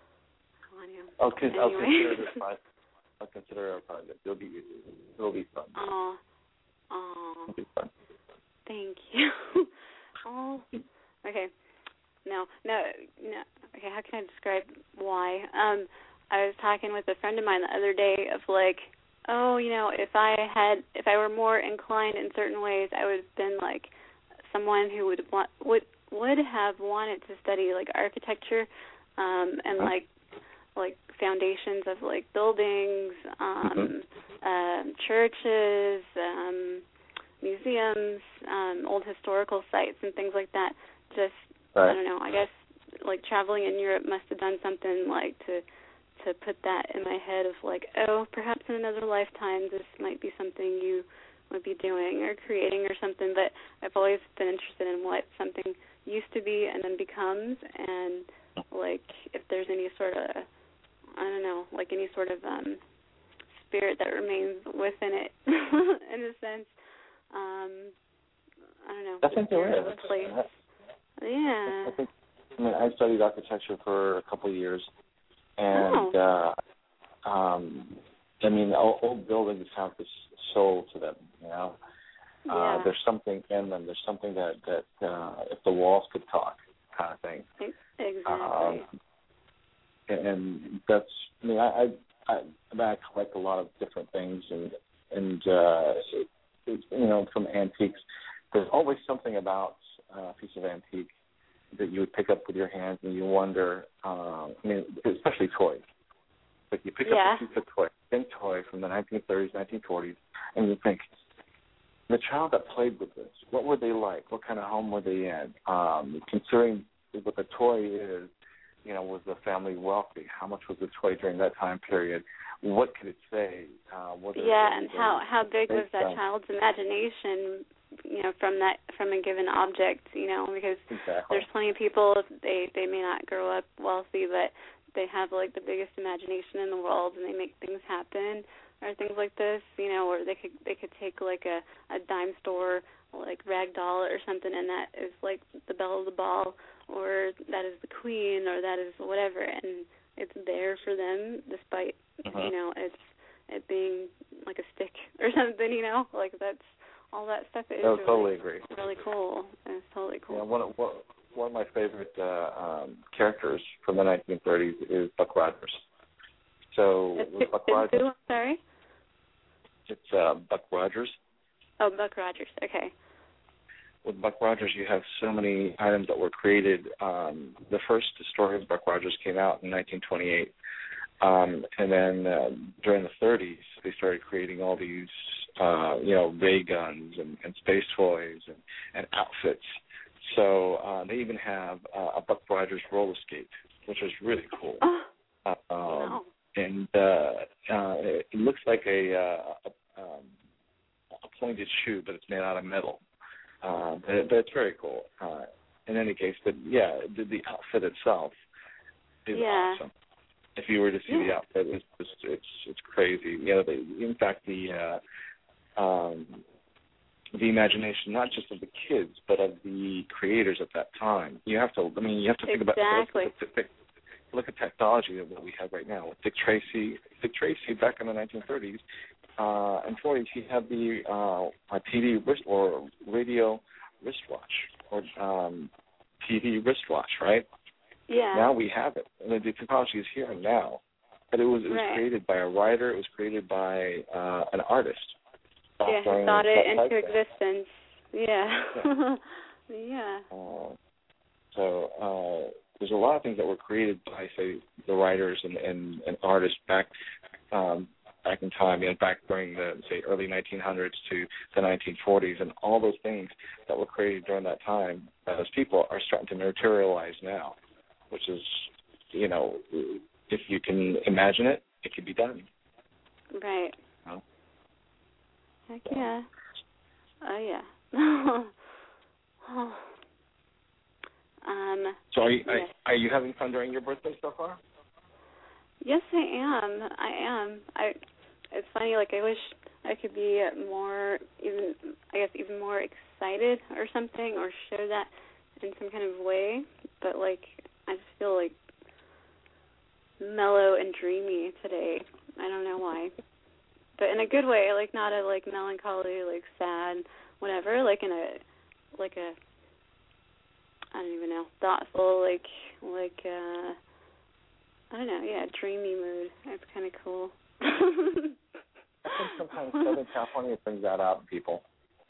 Speaker 3: I want to.
Speaker 7: I'll, con-
Speaker 3: anyway.
Speaker 7: I'll consider this fun. I'll consider it a project. It'll be it'll be fun.
Speaker 3: Oh, oh.
Speaker 7: It'll be fun.
Speaker 3: Thank you. Oh, okay. No, no, no. Okay, how can I describe why? Um, I was talking with a friend of mine the other day of like, oh, you know, if I had, if I were more inclined in certain ways, I would have been like someone who would want, would would have wanted to study like architecture, um, and like like foundations of like buildings, um, mm-hmm. um, churches, um, museums, um, old historical sites, and things like that. Just
Speaker 7: right.
Speaker 3: I don't know. I guess like traveling in Europe must have done something like to. to put that in my head of like, oh, perhaps in another lifetime this might be something you would be doing or creating or something. But I've always been interested in what something used to be and then becomes, and like if there's any sort of, I don't know, like any sort of um, spirit that remains within it in a sense. Um, I don't know.
Speaker 7: I think there is.
Speaker 3: Place. Yeah.
Speaker 7: I think. I mean, I studied architecture for a couple of years. And,
Speaker 3: oh.
Speaker 7: uh, um, I mean, old buildings have this soul to them, you know.
Speaker 3: Yeah.
Speaker 7: Uh, there's something in them. There's something that, that uh, if the walls could talk kind of thing.
Speaker 3: Exactly.
Speaker 7: Um, and, and that's, I mean, I, I, I, I, mean, I collect a lot of different things, and, and uh, it, it, you know, from antiques. There's always something about uh, a piece of antique that you would pick up with your hands, and you wonder, um, I mean, especially toys. Like you pick
Speaker 3: yeah.
Speaker 7: up a piece of toy, thin toy from the nineteen thirties, nineteen forties, and you think, the child that played with this, what were they like? What kind of home were they in? Um, considering what the toy is, you know, was the family wealthy? How much was the toy during that time period? What could it say? Uh,
Speaker 3: yeah, and how, how big was that
Speaker 7: on?
Speaker 3: child's imagination, you know, from that from a given object, you know, because
Speaker 7: exactly.
Speaker 3: there's plenty of people, they they may not grow up wealthy, but they have like the biggest imagination in the world, and they make things happen or things like this, you know, or they could they could take like a, a dime store like rag doll or something, and that is like the belle of the ball, or that is the queen, or that is whatever, and it's there for them despite
Speaker 7: uh-huh.
Speaker 3: you know it's it being like a stick or something, you know, like that's. All that stuff is
Speaker 7: no,
Speaker 3: really,
Speaker 7: totally agree.
Speaker 3: really cool. It's totally cool.
Speaker 7: Yeah, one of one, one of my favorite uh, um, characters from the nineteen thirties is Buck Rogers. So
Speaker 3: it's,
Speaker 7: with Buck
Speaker 3: it's
Speaker 7: Rogers,
Speaker 3: who? Sorry.
Speaker 7: It's uh, Buck Rogers.
Speaker 3: Oh, Buck Rogers. Okay.
Speaker 7: With Buck Rogers, you have so many items that were created. Um, the first story of Buck Rogers came out in nineteen twenty-eight, um, and then uh, during the thirties, they started creating all these. Uh, you know, ray guns and, and space toys and, and outfits. So uh, they even have uh, a Buck Rogers roller skate, which is really cool.
Speaker 3: Oh,
Speaker 7: uh, um,
Speaker 3: wow.
Speaker 7: And uh, uh, it looks like a, uh, a, um, a pointed shoe, but it's made out of metal. Uh, but, but it's very cool. Uh, in any case, but yeah, the, the outfit itself is
Speaker 3: yeah.
Speaker 7: awesome. If you were to see
Speaker 3: yeah.
Speaker 7: the outfit, it's just, it's it's crazy. You know, they, in fact, the uh, Um, the imagination, not just of the kids, but of the creators at that time. You have to, I mean, you have to think
Speaker 3: exactly.
Speaker 7: about look, look at technology that we have right now. With Dick Tracy, Dick Tracy back in the nineteen thirties, uh, and forties, he had the uh, a T V wrist or radio wristwatch or um, T V wristwatch, right?
Speaker 3: Yeah.
Speaker 7: Now we have it, and the technology is here now. But it was it was
Speaker 3: right.
Speaker 7: created by a writer. It was created by uh, an artist.
Speaker 3: Yeah, who thought it into existence. Yeah. Yeah. yeah.
Speaker 7: Uh, so uh, there's a lot of things that were created by, say, the writers and, and, and artists back um, back in time, you know, back during the, say, early nineteen hundreds to the nineteen forties, and all those things that were created during that time, as people are starting to materialize now, which is, you know, if you can imagine it, it can be done.
Speaker 3: Right.
Speaker 7: You know?
Speaker 3: Heck yeah. Oh, yeah. um,
Speaker 7: so are you,
Speaker 3: yes.
Speaker 7: are, are you having fun during your birthday so far?
Speaker 3: Yes, I am. I am. I. It's funny, like, I wish I could be more, even, I guess, even more excited or something, or show that in some kind of way, but, like, I just feel, like, mellow and dreamy today. I don't know why. But in a good way, like, not a, like, melancholy, like, sad, whatever, like, in a, like a, I don't even know, thoughtful, like, like, uh, I don't know, yeah, dreamy mood. It's kind of cool.
Speaker 7: I think sometimes Southern California brings that out in people.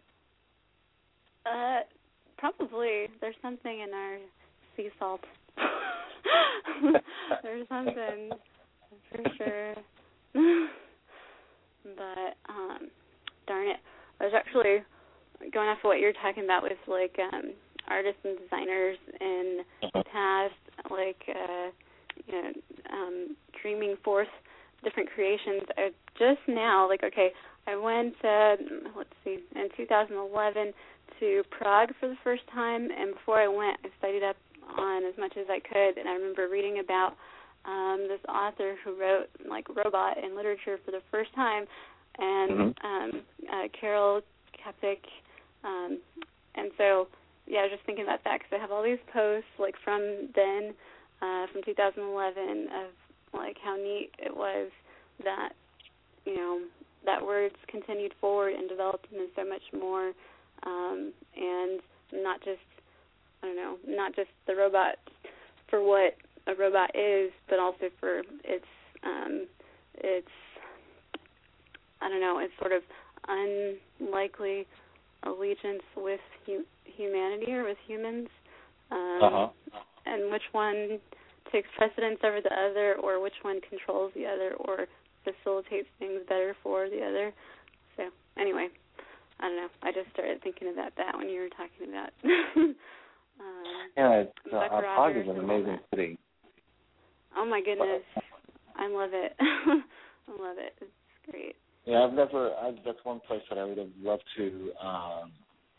Speaker 3: Uh, probably. There's something in our sea salt. There's something, for sure. But, um, darn it. I was actually going off of what you're talking about with, like, um, artists and designers in the past, like, uh, you know, um, dreaming forth different creations. I just now, like, okay, I went, uh, let's see, in two thousand eleven to Prague for the first time, and before I went, I studied up on as much as I could, and I remember reading about um, this author who wrote, like, robot in literature for the first time, and
Speaker 7: mm-hmm.
Speaker 3: um, uh, Carol Kapik, um, and so, yeah, I was just thinking about that, because I have all these posts, like, from then, uh, from two thousand eleven, of, like, how neat it was that, you know, that words continued forward and developed into so much more, um, and not just, I don't know, not just the robot for what a robot is, but also for its, um, its, I don't know, its sort of unlikely allegiance with hu- humanity or with humans, um,
Speaker 7: uh-huh.
Speaker 3: and which one takes precedence over the other, or which one controls the other, or facilitates things better for the other. So, anyway, I don't know. I just started thinking about that when you were talking about. um,
Speaker 7: yeah, it's, uh, Prague is an amazing
Speaker 3: that.
Speaker 7: city.
Speaker 3: Oh my goodness, I love it. I love it. It's great.
Speaker 7: Yeah, I've never. I, that's one place that I would have loved to um,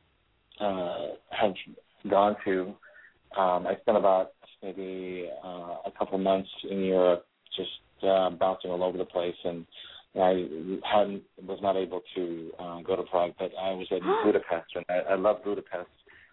Speaker 7: uh, have gone to. Um, I spent about maybe uh, a couple months in Europe, just uh, bouncing all over the place, and I hadn't was not able to uh, go to Prague, but I was in Budapest, and I, I love Budapest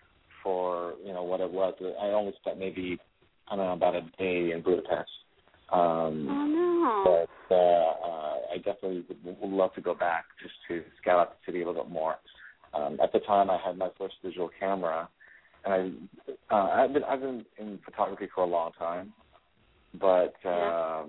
Speaker 7: for, you know, what it was. I only spent maybe, I don't know, about a day in Budapest. Um,
Speaker 3: oh no!
Speaker 7: But uh, uh, I definitely would, would love to go back just to scout out the city a little bit more. Um, at the time, I had my first digital camera. And I, uh, I've been I've been in photography for a long time, but uh,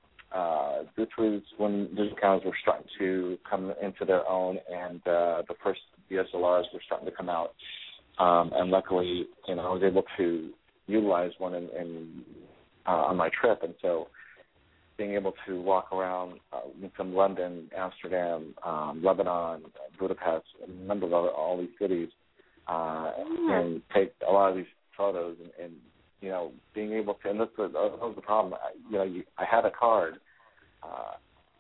Speaker 7: uh, this was when digital cameras were starting to come into their own, and uh, the first D S L Rs were starting to come out. Um, and luckily, you know, I was able to utilize one in, in uh, on my trip, and so being able to walk around uh, from London, Amsterdam, um, Lebanon, Budapest, a number of other, all these cities. Uh, and take a lot of these photos, and, and you know, being able to, and this was, that was the problem. I, you know, you, I had a card uh,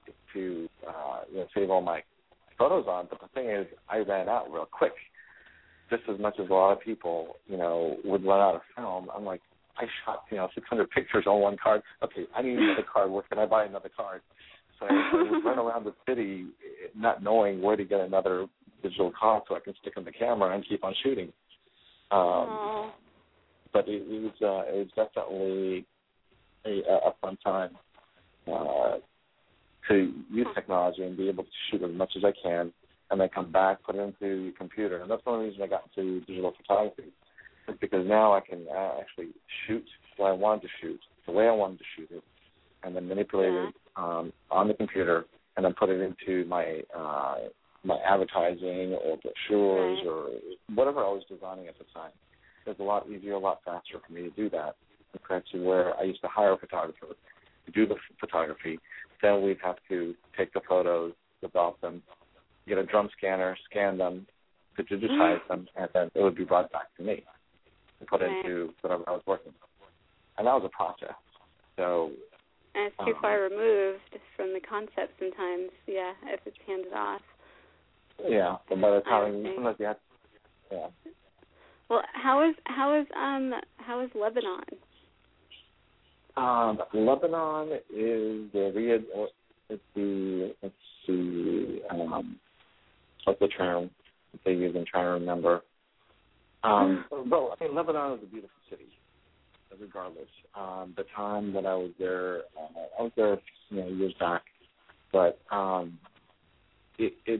Speaker 7: to uh, you know, save all my photos on, but the thing is, I ran out real quick. Just as much as a lot of people, you know, would run out of film. I'm like, I shot, you know, six hundred pictures on one card. Okay, I need another card. Where can I buy another card? So I, I would run around the city, not knowing where to get another digital card so I can stick on the camera and keep on shooting. Um, but it, it was uh, it was definitely a, a fun time. Uh, to use technology and be able to shoot as much as I can, and then come back, put it into your computer. And that's one of the reasons I got into digital photography, is because now I can uh, actually shoot what I wanted to shoot, the way I wanted to shoot it, and then manipulate
Speaker 3: yeah.
Speaker 7: it um, on the computer, and then put it into my uh, my advertising or brochures
Speaker 3: right.
Speaker 7: or whatever I was designing at the time. It's a lot easier, a lot faster for me to do that compared to where I used to hire a photographer to do the photography. Then we'd have to take the photos, develop them, get a drum scanner, scan them, to digitize them, and then it would be brought back to me and put
Speaker 3: right.
Speaker 7: into whatever I was working on. And that was a process. So,
Speaker 3: and it's too
Speaker 7: um,
Speaker 3: far removed from the concept sometimes, yeah, if it's handed off.
Speaker 7: Yeah, but by the time, sometimes you have, yeah.
Speaker 3: Well, how is, how is, um, how is Lebanon?
Speaker 7: Um, Lebanon is the Riyadh, it's the, let's see, um, what's the term that they use? I'm trying to remember. Um, well, I mean, Lebanon is a beautiful city, regardless. Um, the time that I was there, uh, I was there, you know, years back, but um, it, it's,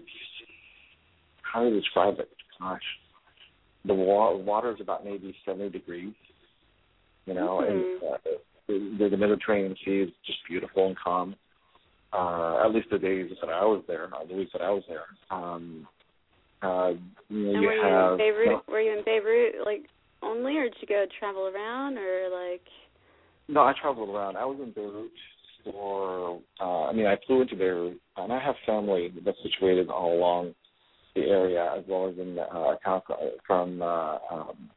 Speaker 7: how do you describe it? Gosh, the wa- water is about maybe seventy degrees, you know,
Speaker 3: mm-hmm.
Speaker 7: and uh, the, the Mediterranean Sea is just beautiful and calm. Uh, at least the days that I was there, or the weeks that I was there. Um, uh, you know,
Speaker 3: and
Speaker 7: you
Speaker 3: were you
Speaker 7: have,
Speaker 3: in Beirut?
Speaker 7: You know,
Speaker 3: were you in Beirut like only, or did you go travel around, or like?
Speaker 7: No, I traveled around. I was in Beirut for. Uh, I mean, I flew into Beirut, and I have family that's situated all along the area, as well as in uh, a town from. Uh, um,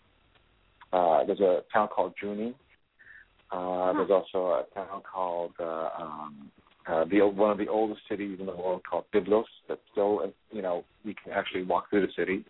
Speaker 7: uh, there's a town called Juni. Uh,
Speaker 3: huh.
Speaker 7: There's also a town called uh, um, uh, the one of the oldest cities in the world called Byblos. That's still, you know, you can actually walk through the city,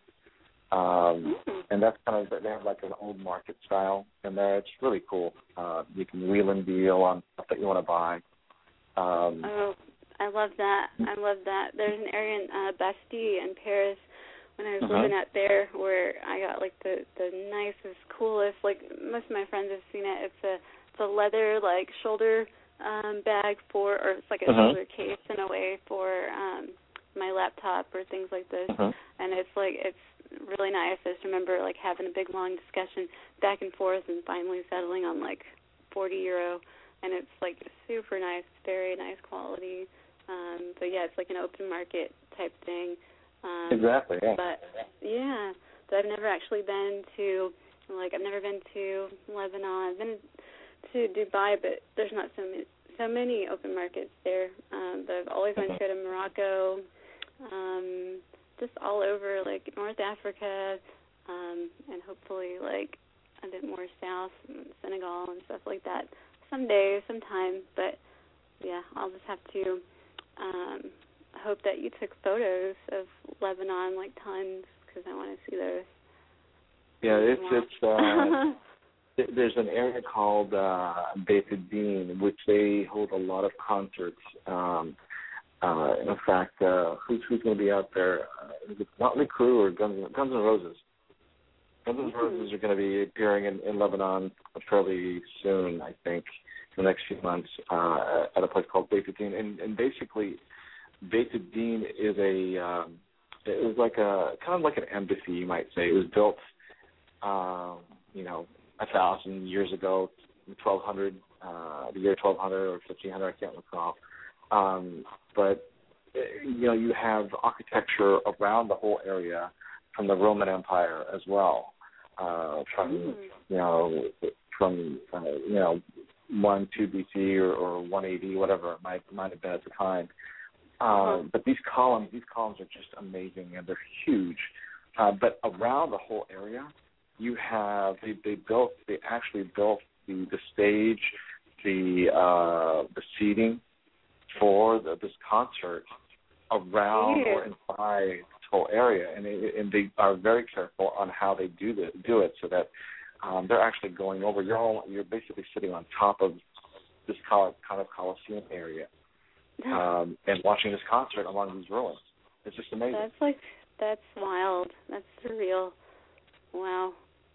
Speaker 7: um,
Speaker 3: mm-hmm.
Speaker 7: and that's kind of, they have like an old market style in there. It's really cool. Uh, you can wheel and deal on stuff that you want to buy. Um,
Speaker 3: oh, I love that. I love that. There's an area in uh, Bastille in Paris when I was
Speaker 7: uh-huh.
Speaker 3: living out there where I got like the the nicest, coolest. Like most of my friends have seen it. It's a it's a leather like shoulder um, bag for, or it's like a
Speaker 7: uh-huh.
Speaker 3: shoulder case in a way for um, my laptop or things like this.
Speaker 7: uh-huh.
Speaker 3: And it's like it's really nice. I just remember like having a big long discussion back and forth and finally settling on like forty euro. And it's like super nice, very nice quality. Um, but yeah, it's like an open market type thing. Um,
Speaker 7: exactly. Yeah.
Speaker 3: But yeah, but I've never actually been to like I've never been to Lebanon. I've been to Dubai, but there's not so many so many open markets there. Um, but I've always wanted to go to Morocco, um, just all over like North Africa, um, and hopefully like a bit more south, Senegal and stuff like that. Someday, sometime, but yeah, I'll just have to um, hope that you took photos of Lebanon, like tons, because I want to see those.
Speaker 7: Yeah, it's it's. Uh, there's an area called uh, Beit Din, which they hold a lot of concerts. Um, uh, in fact, uh, who's who's going to be out there? Uh, is it Motley Crue or Guns Guns N' Roses? Guns N' Roses are going to be appearing in, in Lebanon fairly soon, I think, in the next few months, uh, at a place called Beit Din. And, and basically, Beit Din is a, um, it was like a, kind of like an embassy, you might say. It was built, um, you know, a thousand years ago, twelve hundred, uh, the year twelve hundred or fifteen hundred, I can't recall. Um, but, you know, you have architecture around the whole area from the Roman Empire as well. Uh, from mm. you know from uh, you know one two B C or, or one eighty, whatever it might might have been at the time. Uh, mm-hmm. But these columns these columns are just amazing, and they're huge. Uh, but around the whole area, you have they, they built they actually built the, the stage, the uh, the seating for the, this concert around yeah. or inside whole area, and, it, and they are very careful on how they do the, do it, so that um, they're actually going over. You're all, you're basically sitting on top of this kind of Coliseum area, um, and watching this concert along these ruins. It's just amazing.
Speaker 3: That's like that's wild. That's surreal. Wow.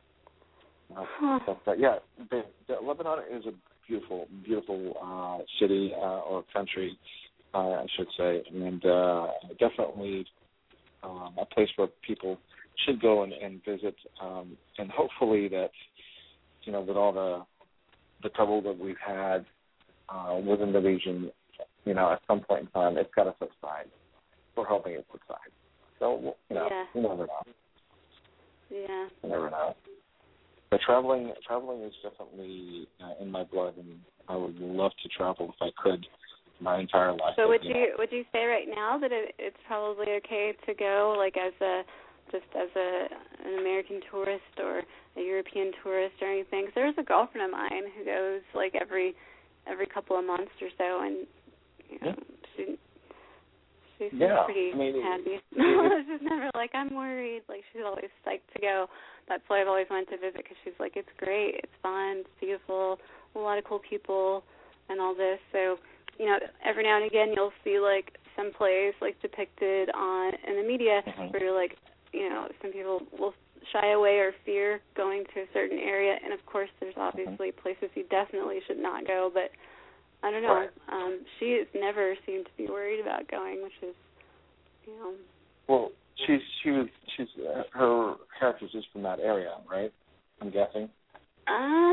Speaker 7: Uh, huh. but, uh, yeah, the, the Lebanon is a beautiful, beautiful uh, city uh, or country. uh, I should say, and uh, definitely um, a place where people should go and, and visit, um, and hopefully that, you know, with all the the trouble that we've had uh, within the region, you know, at some point in time, it's got to subside. We're hoping it subsides. So, you know,
Speaker 3: yeah.
Speaker 7: you never know.
Speaker 3: Yeah.
Speaker 7: You never know. But traveling, traveling is definitely uh, in my blood, and I would love to travel if I could my entire life.
Speaker 3: So would
Speaker 7: you
Speaker 3: you
Speaker 7: know.
Speaker 3: would you say right now that it, it's probably okay to go, like as a just as a an American tourist or a European tourist or anything? 'Cause there's a girlfriend of mine who goes like every every couple of months or so, and you know,
Speaker 7: Yeah.
Speaker 3: she she's
Speaker 7: Yeah,
Speaker 3: pretty
Speaker 7: I mean,
Speaker 3: happy.
Speaker 7: it,
Speaker 3: She's never like, I'm worried. Like, she's always psyched to go. That's why I've always wanted to visit, because she's like, it's great, it's fun, it's beautiful, a lot of cool people, and all this. So, you know, every now and again you'll see like some place like depicted on in the media
Speaker 7: mm-hmm.
Speaker 3: where you're like, you know, some people will shy away or fear going to a certain area, and of course there's obviously mm-hmm. places you definitely should not go, but I don't know.
Speaker 7: Right.
Speaker 3: Um, she has never seemed to be worried about going, which is, you know.
Speaker 7: Well, she's she was she's uh, her heritage is from that area, right? I'm guessing.
Speaker 3: Uh,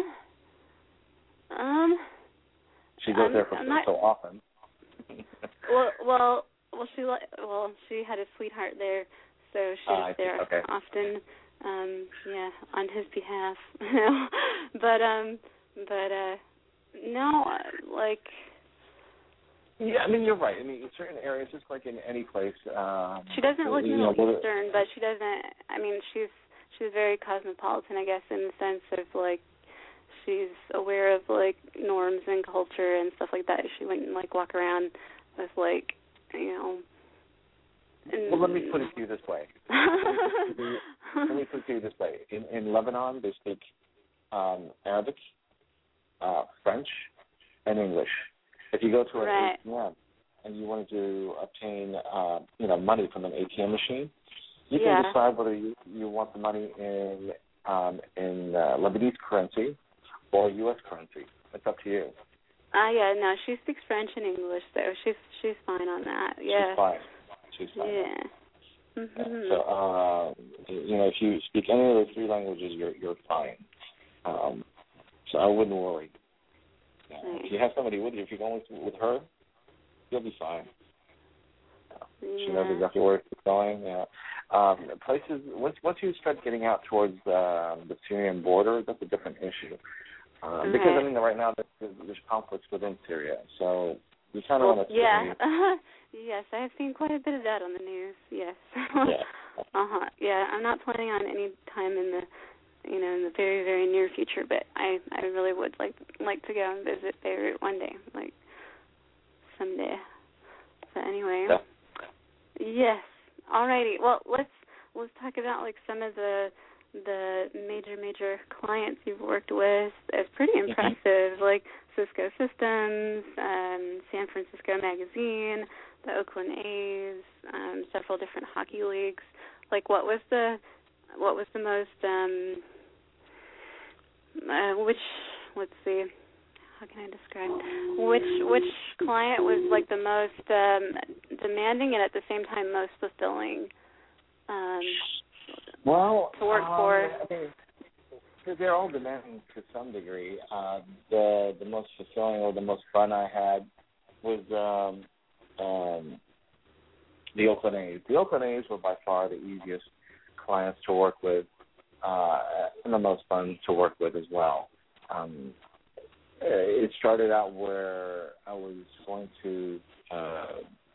Speaker 3: um.
Speaker 7: She goes
Speaker 3: I'm,
Speaker 7: there for
Speaker 3: I'm not,
Speaker 7: so often.
Speaker 3: well, well, well, she well she had a sweetheart there, so she
Speaker 7: uh,
Speaker 3: was there
Speaker 7: okay.
Speaker 3: often. Um, yeah, on his behalf. but um, but uh, no, like.
Speaker 7: Yeah, I mean, you're right. I mean, in certain areas, just like in any place. Um,
Speaker 3: she doesn't look
Speaker 7: you
Speaker 3: Middle
Speaker 7: know,
Speaker 3: Eastern, but she doesn't. I mean, she's she's very cosmopolitan, I guess, in the sense of like she's aware of like norms and culture and stuff like that. She wouldn't like walk around with like, you know. And
Speaker 7: well, let me put it to you this way. let me put it to you this way. In in Lebanon, they speak um, Arabic, uh, French, and English. If you go to an
Speaker 3: right.
Speaker 7: A T M and you wanted to obtain, uh, you know, money from an A T M machine, you
Speaker 3: yeah.
Speaker 7: can decide whether you, you want the money in um, in uh, Lebanese currency or U S currency. It's up to you.
Speaker 3: Ah, uh, yeah, no, she speaks French and English, so she's she's fine on that. Yeah.
Speaker 7: She's fine. She's fine.
Speaker 3: Yeah. Mm-hmm.
Speaker 7: yeah. So, uh, you know, if you speak any of those three languages, you're you're fine. Um, so I wouldn't worry. Yeah.
Speaker 3: Nice.
Speaker 7: If you have somebody with you, if you're going with, with her, you'll be fine.
Speaker 3: Yeah.
Speaker 7: She knows exactly where she's going. Yeah. Um, places once once you start getting out towards uh, the Syrian border, that's a different issue. Uh,
Speaker 3: right.
Speaker 7: Because I mean, right now there's, there's conflicts within Syria, so you kind of
Speaker 3: well,
Speaker 7: want to.
Speaker 3: Yeah. Yes, I have seen quite a bit of that on the news. Yes.
Speaker 7: yeah.
Speaker 3: uh huh. Yeah, I'm not planning on any time in the. you know, in the very, very near future, but I, I really would like like to go and visit Beirut one day, like someday. So anyway,
Speaker 7: yeah.
Speaker 3: yes, alrighty. Well, let's let's talk about like some of the the major major clients you've worked with. It's pretty impressive, mm-hmm. like Cisco Systems, um, San Francisco Magazine, the Oakland A's, um, several different hockey leagues. Like, what was the what was the most um, Uh, which, let's see, how can I describe, which which client was like the most um, demanding and at the same time most fulfilling um,
Speaker 7: well,
Speaker 3: to work
Speaker 7: um,
Speaker 3: for?
Speaker 7: I mean, they're all demanding to some degree. Uh, the the most fulfilling or the most fun I had was um, um, the Oakland A's. The Oakland A's were by far the easiest clients to work with. Uh, and the most fun to work with as well. Um, it started out where I was going to uh,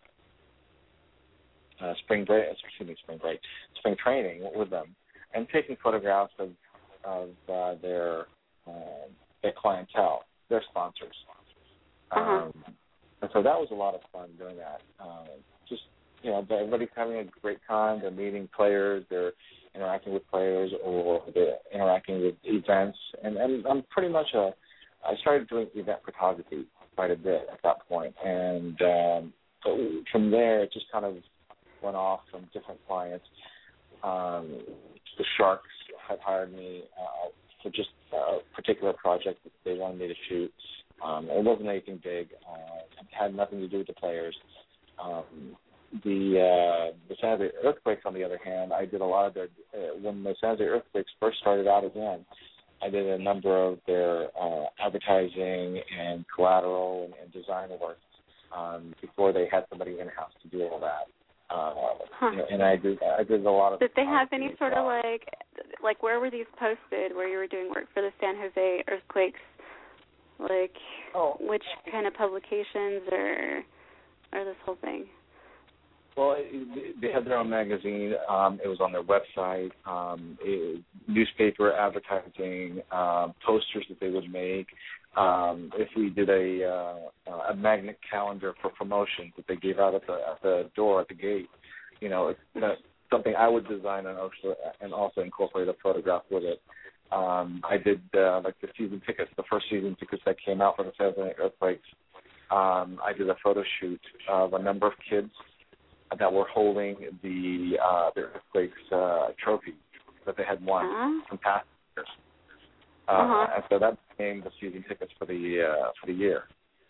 Speaker 7: uh, spring break, excuse me, spring break, spring training with them, and taking photographs of of uh, their uh, their clientele, their sponsors.
Speaker 3: Uh-huh.
Speaker 7: Um, and so that was a lot of fun doing that. Uh, just you know, everybody's having a great time. They're meeting players. They're interacting with players, or they're interacting with events. And, and I'm pretty much a, I started doing event photography quite a bit at that point. And um, so from there, it just kind of went off from different clients. Um, the Sharks had hired me uh, for just a particular project that they wanted me to shoot. Um, it wasn't anything big. Uh, it had nothing to do with the players. Um, the uh, the San Jose Earthquakes, on the other hand, I did a lot of their uh, when the San Jose Earthquakes first started out again. I did a number of their uh, advertising and collateral and, and design work um, before they had somebody in house to do all that. Uh,
Speaker 3: huh.
Speaker 7: you know, and I did I did a lot of.
Speaker 3: Did they have any sort of like like where were these posted? Where you were doing work for the San Jose Earthquakes? Like
Speaker 7: oh.
Speaker 3: which kind of publications or or this whole thing?
Speaker 7: Well, it, they had their own magazine. Um, it was on their website. Um, it, newspaper advertising, um, posters that they would make. Um, if we did a uh, a magnet calendar for promotions that they gave out at the at the door at the gate, you know, it's uh, something I would design and also and also incorporate a photograph with it. Um, I did uh, like the season tickets, the first season tickets that came out for the San Jose Earthquakes. Um, I did a photo shoot of a number of kids that were holding the uh, the Earthquakes uh, trophy that they had won
Speaker 3: uh-huh.
Speaker 7: from past years. Uh,
Speaker 3: uh-huh.
Speaker 7: And so that became the season tickets for the uh, for the year.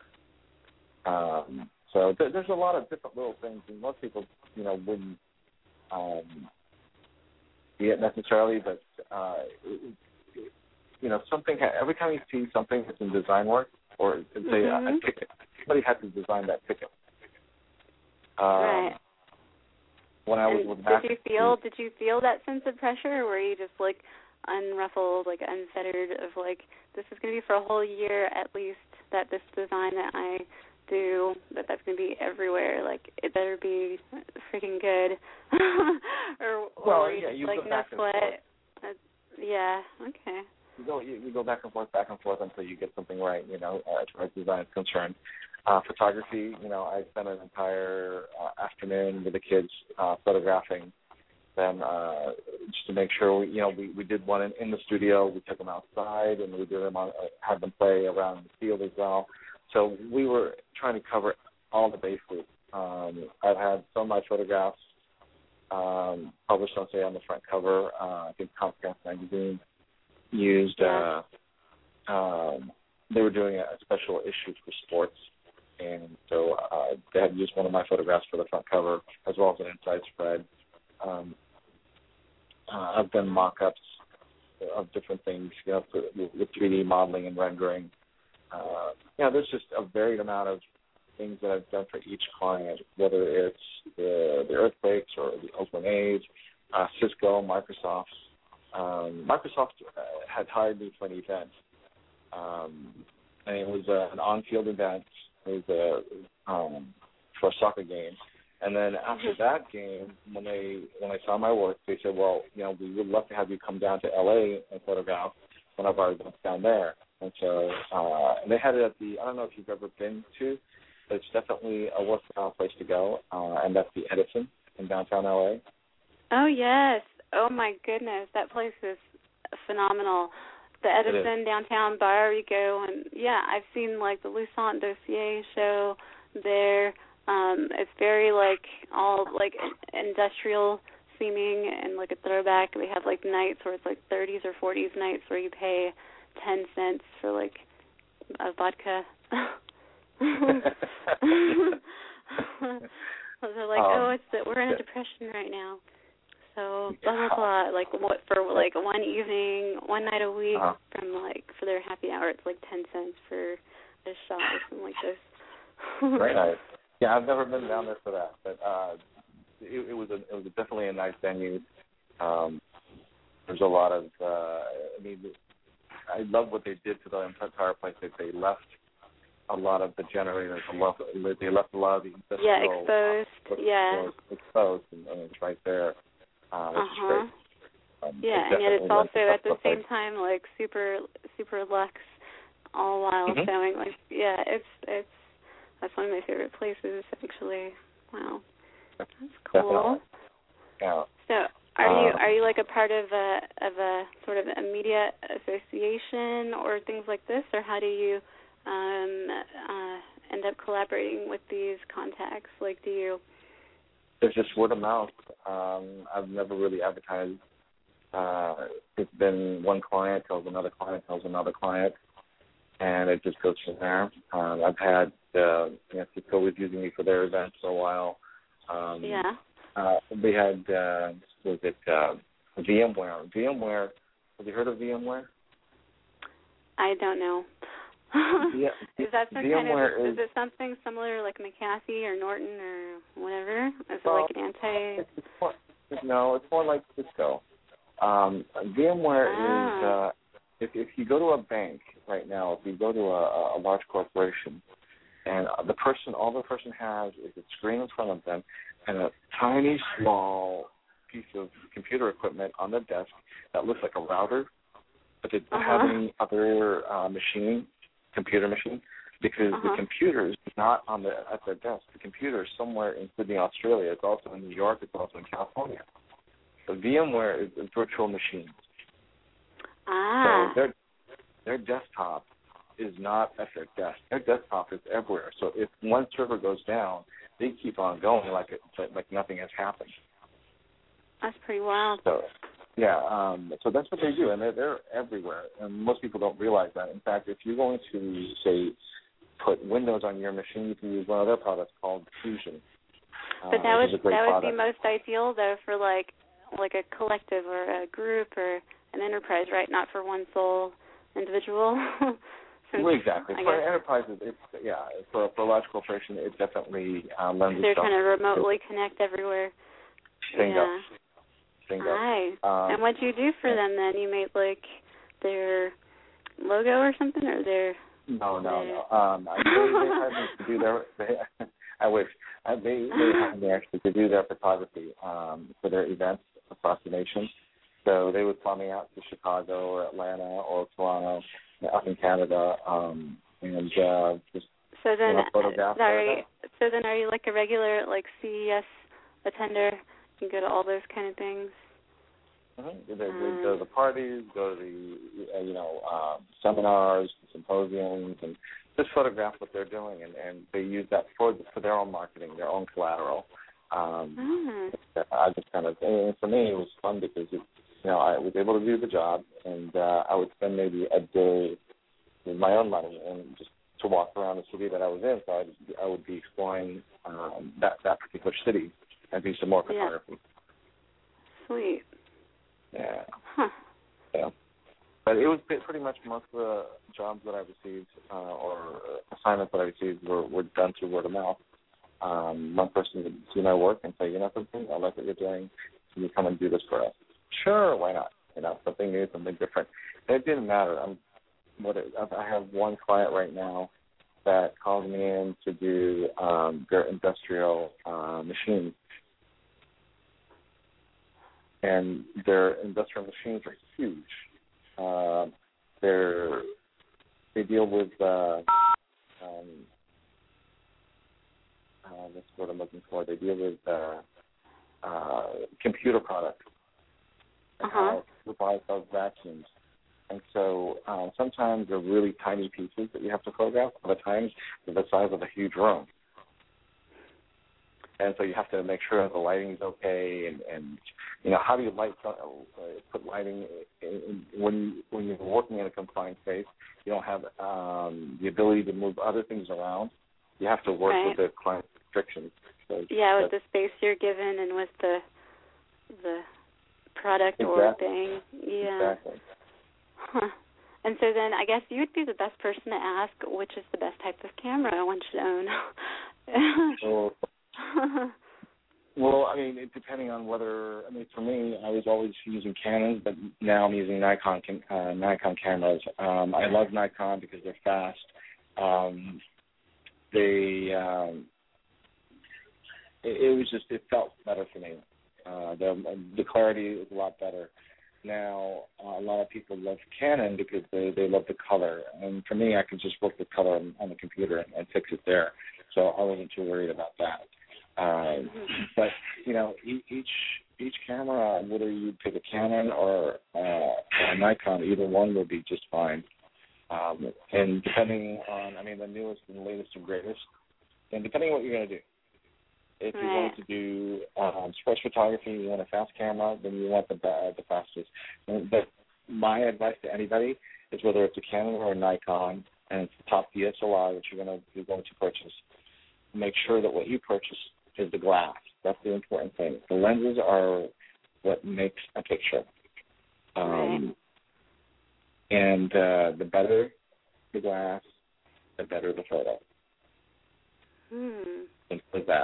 Speaker 7: Um, so th- there's a lot of different little things, and most people, you know, wouldn't um, see it necessarily, but uh, it, it, you know, something. Ha- every time you see something that's in design work, or say
Speaker 3: mm-hmm.
Speaker 7: a, a ticket, somebody had to design that ticket. Um,
Speaker 3: right.
Speaker 7: When I was
Speaker 3: and
Speaker 7: with
Speaker 3: did
Speaker 7: Mac-
Speaker 3: you feel did you feel that sense of pressure, or were you just like unruffled, like unfettered of like this is going to be for a whole year at least, that this design that I do, that that's going to be everywhere, like it better be freaking good, or,
Speaker 7: well,
Speaker 3: or you
Speaker 7: yeah,
Speaker 3: just
Speaker 7: you
Speaker 3: like
Speaker 7: go
Speaker 3: no
Speaker 7: back and
Speaker 3: sweat.
Speaker 7: forth.
Speaker 3: Uh, yeah, okay.
Speaker 7: You go you, you go back and forth, back and forth until you get something right. You know, uh, as far as design is concerned. Uh, photography, you know, I spent an entire uh, afternoon with the kids uh, photographing them uh, just to make sure, we, you know, we, we did one in, in the studio. We took them outside, and we did them on, uh, had them play around the field as well. So we were trying to cover all the bases. Um, I've had some of my photographs um, published on, say, on the front cover. Uh, I think Comcast magazine used.
Speaker 3: Yeah.
Speaker 7: Uh, um, they were doing a special issue for sports. And so uh, they had used one of my photographs for the front cover, as well as an inside spread. Um, uh, I've done mock-ups of different things, you know, for, with three D modeling and rendering. Uh, you know, there's just a varied amount of things that I've done for each client, whether it's the, the Earthquakes or the Oakland A's, uh, Cisco, Microsoft. Um, Microsoft uh, had hired me for an event, um, and it was uh, an on-field event. It was a, um, for a soccer game. And then after that game, when they when they saw my work, they said, well, you know, we would love to have you come down to L A and photograph one of our events down there. And so uh, and they had it at the, I don't know if you've ever been to, but it's definitely a worthwhile place to go, uh, and that's the Edison in downtown L A.
Speaker 3: Oh, yes. Oh, my goodness. That place is phenomenal. The Edison downtown bar, you go, and yeah, I've seen like the Lusant Dossier show there. Um, it's very like all like industrial seeming and like a throwback. They have like nights where it's like thirties or forties nights where you pay ten cents for like a vodka. They're like, um, oh, it's the, we're in a depression right now. So blah blah blah. Like what for? Like one evening, one night a week, uh-huh. from like for their happy hour, it's like ten cents for a shot or something like this.
Speaker 7: Very nice. Yeah, I've never been down there for that, but uh, it, it was a, it was definitely a nice venue. Um, there's a lot of. Uh, I mean, I love what they did to the entire place. They, they left a lot of the generators. A lot, they left a lot of the industrial.
Speaker 3: Yeah, exposed. Uh, yeah.
Speaker 7: Exposed, and, and it's right there. Uh, which
Speaker 3: uh-huh.
Speaker 7: is great. Um,
Speaker 3: yeah, and yet it's also at the same time like super super luxe, all while
Speaker 7: mm-hmm.
Speaker 3: showing like yeah, it's it's that's one of my favorite places actually. Wow, that's cool.
Speaker 7: Definitely. Yeah.
Speaker 3: So are uh, you are you like a part of a of a sort of a media association or things like this, or how do you um, uh, end up collaborating with these contacts? Like, do you?
Speaker 7: It's just word of mouth. Um, I've never really advertised. Uh, it's been one client tells another client tells another client, and it just goes from there. Um, I've had uh, you know, Cisco was using me for their events for a while. Um,
Speaker 3: yeah.
Speaker 7: Uh, we had uh, was it uh, VMware? VMware. Have you heard of VMware?
Speaker 3: I don't know.
Speaker 7: Yeah,
Speaker 3: is that some
Speaker 7: VMware
Speaker 3: kind of,
Speaker 7: is,
Speaker 3: is it something similar like McAfee or Norton or whatever? Is it
Speaker 7: well,
Speaker 3: like an anti?
Speaker 7: It's more, no, it's more like Cisco. Um, VMware
Speaker 3: ah.
Speaker 7: is, uh, if, if you go to a bank right now, if you go to a, a large corporation, and the person, all the person has is a screen in front of them and a tiny, small piece of computer equipment on the desk that looks like a router, but they don't
Speaker 3: uh-huh.
Speaker 7: have any other uh, machine, computer machine, because
Speaker 3: uh-huh.
Speaker 7: the computer is not on the at their desk. The computer is somewhere in Sydney, Australia. It's also in New York. It's also in California. So VMware is a virtual machine.
Speaker 3: Ah.
Speaker 7: So their their desktop is not at their desk. Their desktop is everywhere. So if one server goes down, they keep on going like it, like nothing has happened.
Speaker 3: That's pretty wild.
Speaker 7: So, yeah, um, so that's what they do, and they're, they're everywhere. And most people don't realize that. In fact, if you're going to, say, put Windows on your machine, you can use one of their products called Fusion.
Speaker 3: But
Speaker 7: uh,
Speaker 3: that would that
Speaker 7: product.
Speaker 3: would be most ideal, though, for like like a collective or a group or an enterprise, right? Not for one sole individual. Since,
Speaker 7: well, exactly.
Speaker 3: I
Speaker 7: for
Speaker 3: guess,
Speaker 7: enterprises, it's yeah. For, for a large corporation, it definitely um, lends
Speaker 3: they're
Speaker 7: itself.
Speaker 3: trying to remotely connect everywhere.
Speaker 7: Bingo.
Speaker 3: Yeah.
Speaker 7: Bingo.
Speaker 3: Hi.
Speaker 7: Um,
Speaker 3: and what do you do for them then? You made like their logo or something, or their
Speaker 7: No, no,
Speaker 3: their...
Speaker 7: no. Um, they, they hired me to do their. They, I wish uh, they they hired me actually to do their photography um, for their events across the nation. So they would fly me out to Chicago or Atlanta or Toronto, up in Canada, um, and uh, just
Speaker 3: so then
Speaker 7: you know, photograph.
Speaker 3: are you, so then are you like a regular like C E S attender? You go to all those kind of things.
Speaker 7: Mm-hmm. They,
Speaker 3: um,
Speaker 7: they go to the parties, go to the uh, you know uh, seminars, symposiums, and just photograph what they're doing, and, and they use that for for their own marketing, their own collateral. Um,
Speaker 3: mm.
Speaker 7: I just kind of, and for me, it was fun because it, you know I was able to do the job, and uh, I would spend maybe a day with my own money and just to walk around the city that I was in. So I I would be exploring um, that that particular city and do some more photography.
Speaker 3: Yeah. Sweet.
Speaker 7: Yeah.
Speaker 3: Huh.
Speaker 7: Yeah. But it was pretty much most of the jobs that I received uh, or assignments that I received were, were done through word of mouth. Um, one person would see my work and say, you know something, I like what you're doing. Can you come and do this for us? Sure, why not? You know, something new, something different. And it didn't matter. I'm, what it, I have one client right now that calls me in to do um, their industrial uh, machines. And their industrial machines are huge. Uh, they're they deal with uh, um, uh, that's what I'm looking for. They deal with uh, uh, computer products,
Speaker 3: uh-huh.
Speaker 7: supplies of vacuums, and so uh, sometimes they're really tiny pieces that you have to photograph. Other times they're the size of a huge room. And so you have to make sure that the lighting is okay, and, and you know, how do you light uh, put lighting in, in, when you, when you're working in a confined space? You don't have um, the ability to move other things around. You have to work
Speaker 3: right.
Speaker 7: with the client restrictions. So
Speaker 3: yeah, with the space you're given and with the the product
Speaker 7: exactly.
Speaker 3: or thing. Yeah.
Speaker 7: Exactly.
Speaker 3: Huh. And so then I guess you would be the best person to ask which is the best type of camera one should own.
Speaker 7: so, Well, I mean, it, depending on whether, I mean, for me, I was always using Canon, but now I'm using Nikon uh, Nikon cameras. Um, I love Nikon because they're fast. Um, they, um, it, it was just, it felt better for me. Uh, the, the clarity is a lot better. Now, uh, a lot of people love Canon because they, they love the color. And for me, I can just work the color on, on the computer and, and fix it there. So I wasn't too worried about that. Uh, but you know, each each camera, whether you pick a Canon or uh, a Nikon, either one will be just fine. Um, and depending on, I mean, the newest and latest and greatest, and depending on what you're going to do. If
Speaker 3: right.
Speaker 7: you're going to do um, sports photography, you want a fast camera, then you want the uh, the fastest. But my advice to anybody is whether it's a Canon or a Nikon, and it's the top D S L R that you're going to you're going to purchase, make sure that what you purchase is the glass. That's the important thing. The lenses are what makes a picture. Um,
Speaker 3: right.
Speaker 7: And uh, the better the glass, the better the photo.
Speaker 3: Hmm.
Speaker 7: Simple as that.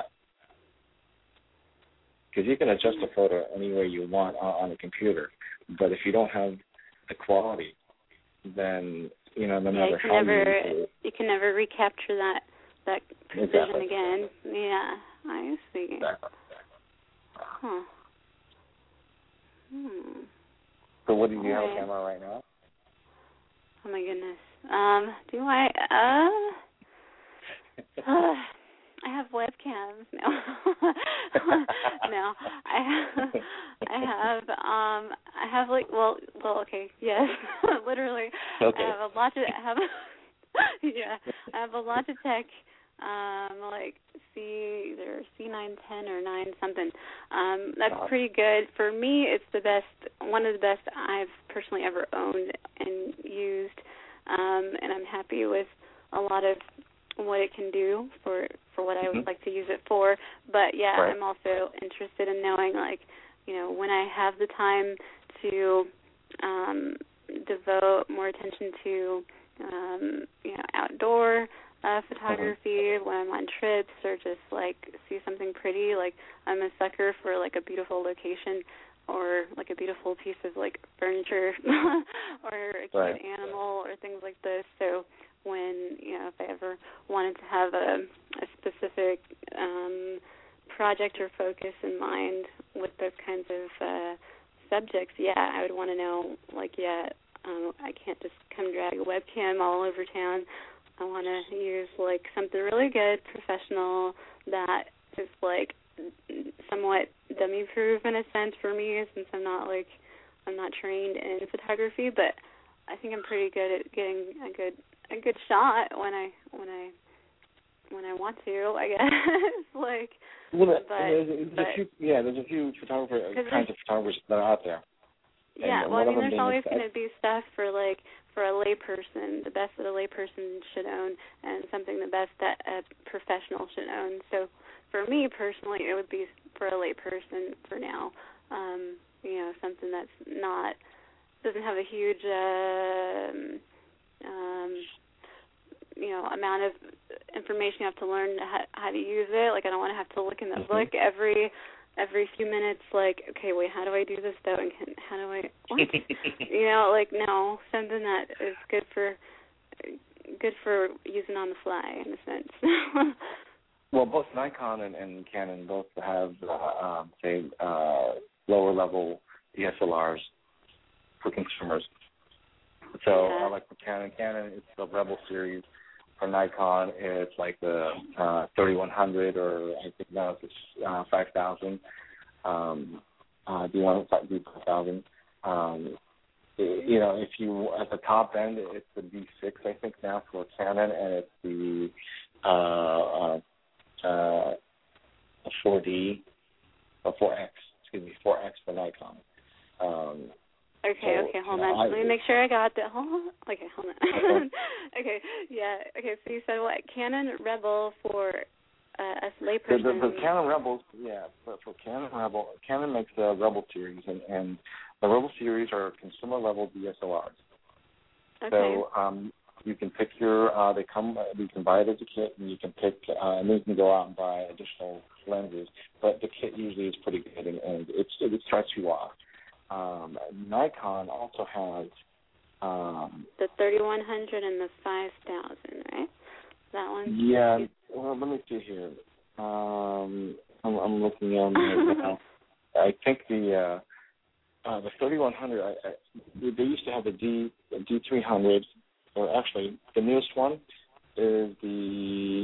Speaker 7: Because you can adjust a photo any way you want on, on a computer, but if you don't have the quality, then you know no
Speaker 3: yeah,
Speaker 7: matter
Speaker 3: you can
Speaker 7: how
Speaker 3: never
Speaker 7: you do it,
Speaker 3: you can never recapture that that precision
Speaker 7: exactly.
Speaker 3: again. Yeah, I see.
Speaker 7: Exactly.
Speaker 3: Huh. Hmm.
Speaker 7: So what do you
Speaker 3: All
Speaker 7: have
Speaker 3: right.
Speaker 7: a camera right now?
Speaker 3: Oh my goodness. Um, do I? Uh, uh I have webcams. No, no. I have. I have. Um, I have like. Well, well. Okay. Yes. Literally.
Speaker 7: Okay.
Speaker 3: I have a lot to I have. Yeah. I have a lot to tech. Um, like C either C nine ten or nine something. Um, that's
Speaker 7: uh-huh.
Speaker 3: pretty good for me. It's the best. One of the best I've personally ever owned and used. Um, and I'm happy with a lot of what it can do for, for what I would
Speaker 7: mm-hmm.
Speaker 3: like to use it for. But, yeah,
Speaker 7: right.
Speaker 3: I'm also interested in knowing, like, you know, when I have the time to um, devote more attention to, um, you know, outdoor uh, photography, mm-hmm. when I'm on trips or just, like, see something pretty. Like, I'm a sucker for, like, a beautiful location or like a beautiful piece of like furniture or a cute
Speaker 7: right.
Speaker 3: animal or things like this. So when, you know, if I ever wanted to have a, a specific um, project or focus in mind with those kinds of uh, subjects, yeah, I would want to know, like, yeah, um, I can't just come drag a webcam all over town. I want to use like something really good, professional, that is like somewhat dummy-proof in a sense for me, since I'm not like I'm not trained in photography, but I think I'm pretty good at getting a good a good shot when I when I when I want to. I guess like.
Speaker 7: Well,
Speaker 3: but,
Speaker 7: there's, there's
Speaker 3: but,
Speaker 7: a few, yeah, there's a few photographer kinds of photographers that are out there.
Speaker 3: Yeah,
Speaker 7: and
Speaker 3: well, I mean,
Speaker 7: them
Speaker 3: there's always
Speaker 7: going
Speaker 3: to be stuff for like for a layperson, the best that a layperson should own, and something the best that a professional should own. So, for me personally, it would be for a layperson for now. Um, you know, something that's not doesn't have a huge, um, um, you know, amount of information you have to learn how, how to use it. Like, I don't want to have to look in the
Speaker 7: mm-hmm.
Speaker 3: book every. every few minutes, like, okay, wait, how do I do this, though, and can, how do I, what? You know, like, no, something that is good for, good for using on the fly, in a sense.
Speaker 7: Well, both Nikon and, and Canon both have, uh, um, say, uh, lower-level D S L Rs for consumers. So,
Speaker 3: yeah.
Speaker 7: uh, like for Canon, Canon, it's the Rebel series. For Nikon, it's like the uh, thirty-one hundred, or I think now it's uh, five thousand. Um, uh, do you want to do five thousand? Um, you know, if you at the top end, it's the D six, I think now for Canon, and it's the uh, uh, uh, four D or four X, excuse me, four X for Nikon. Um,
Speaker 3: Okay,
Speaker 7: so,
Speaker 3: okay, hold
Speaker 7: you know,
Speaker 3: on.
Speaker 7: I,
Speaker 3: Let me make sure I got that. Hold on. Okay, hold on. Okay, yeah. Okay, so you said what? Canon Rebel for uh, us layperson.
Speaker 7: The, the, the Canon Rebels, yeah, for, for Canon Rebel, Canon makes the Rebel series, and, and the Rebel series are consumer-level D S L Rs.
Speaker 3: Okay.
Speaker 7: So um, you can pick your, uh, they come, you can buy it as a kit, and you can pick, uh, and then you can go out and buy additional lenses, but the kit usually is pretty good, and, and it's, it starts you off. Um, Nikon also has um,
Speaker 3: the thirty-one hundred and the five thousand, right? That one?
Speaker 7: Yeah. Well, let me see here. Um, I'm, I'm looking at them right now. I think the uh, uh, the thirty-one hundred. I, I, they used to have the D the D three hundred, or actually the newest one is the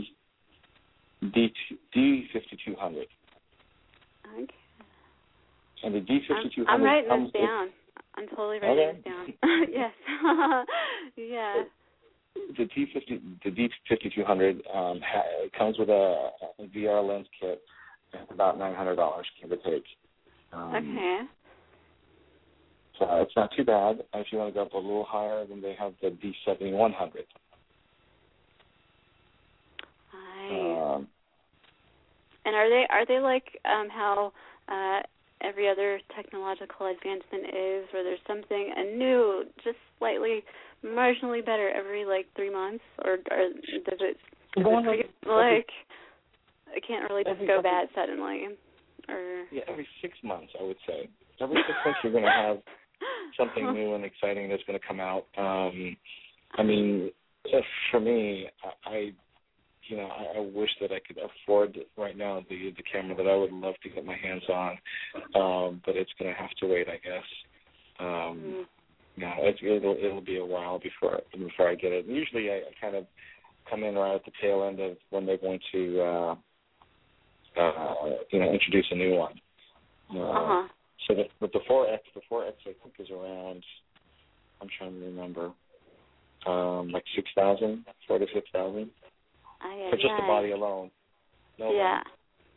Speaker 7: D D fifty-two hundred.
Speaker 3: Okay.
Speaker 7: And the D fifty-two hundred
Speaker 3: I'm, I'm writing
Speaker 7: comes
Speaker 3: this down.
Speaker 7: with,
Speaker 3: I'm totally writing
Speaker 7: okay.
Speaker 3: this down. Yes. Yeah.
Speaker 7: The D fifty, the D fifty-two hundred um, ha, it comes with a, a V R lens kit. It's about nine hundred dollars, give or take. Um,
Speaker 3: okay.
Speaker 7: So it's not too bad. If you want to go up a little higher, then they have the D seventy-one hundred.
Speaker 3: And are they are they like um, how uh, every other technological advancement is, where there's something a new, just slightly, marginally better every like three months, or, or does it, is it pretty, like it can't really just
Speaker 7: every,
Speaker 3: go
Speaker 7: every,
Speaker 3: bad suddenly? Or
Speaker 7: yeah, every six months I would say. Every six months you're going to have something new and exciting that's going to come out. Um, I mean, for me, I, you know, I, I wish that I could afford right now the the camera that I would love to get my hands on, um, but it's going to have to wait, I guess. Um, mm-hmm. You know, it, it'll it'll be a while before before I get it. And usually, I, I kind of come in right at the tail end of when they're going to, uh, uh, you know, introduce a new one. Uh,
Speaker 3: uh-huh.
Speaker 7: So the, but the four X, the four X, I think is around. I'm trying to remember, um, like six thousand, four to six thousand, for just the body alone. No
Speaker 3: yeah.
Speaker 7: lens,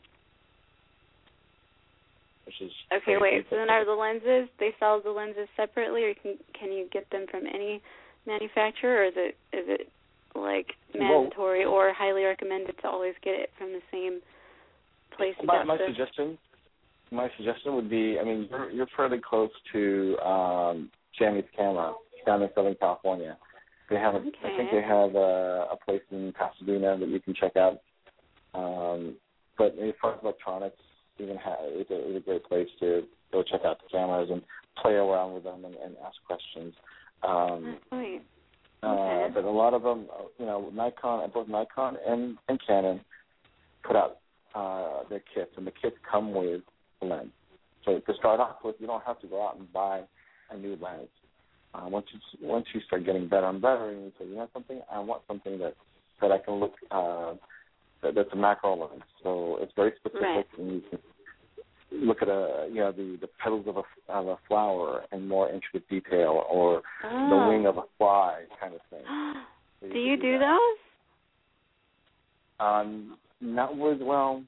Speaker 7: which is
Speaker 3: okay. Wait. So then, are the lenses? They sell the lenses separately, or can can you get them from any manufacturer, or is it is it like mandatory
Speaker 7: well,
Speaker 3: or highly recommended to always get it from the same place?
Speaker 7: My, my suggestion. My suggestion would be, I mean, you're, you're fairly close to um, Sammy's Camera down in Southern California. They have, a,
Speaker 3: okay.
Speaker 7: I think they have a, a place in Pasadena that you can check out. Um, but as far as electronics, even ha- it's, a, it's a great place to go check out the cameras and play around with them and, and ask questions. Um,
Speaker 3: okay.
Speaker 7: uh, but a lot of them, you know, Nikon, both Nikon and, and Canon put out uh, their kits, and the kits come with lens. So to start off with, you don't have to go out and buy a new lens. Uh, once you once you start getting better and better, and you say, you know something, I want something that that I can look uh, that, that's a macro lens. So it's very specific,
Speaker 3: right.
Speaker 7: and you can look at a you know the, the petals of a of a flower in more intricate detail, or
Speaker 3: oh.
Speaker 7: the wing of a fly, kind of thing. So
Speaker 3: do
Speaker 7: you
Speaker 3: you
Speaker 7: do,
Speaker 3: do
Speaker 7: that.
Speaker 3: those?
Speaker 7: Um, not with well.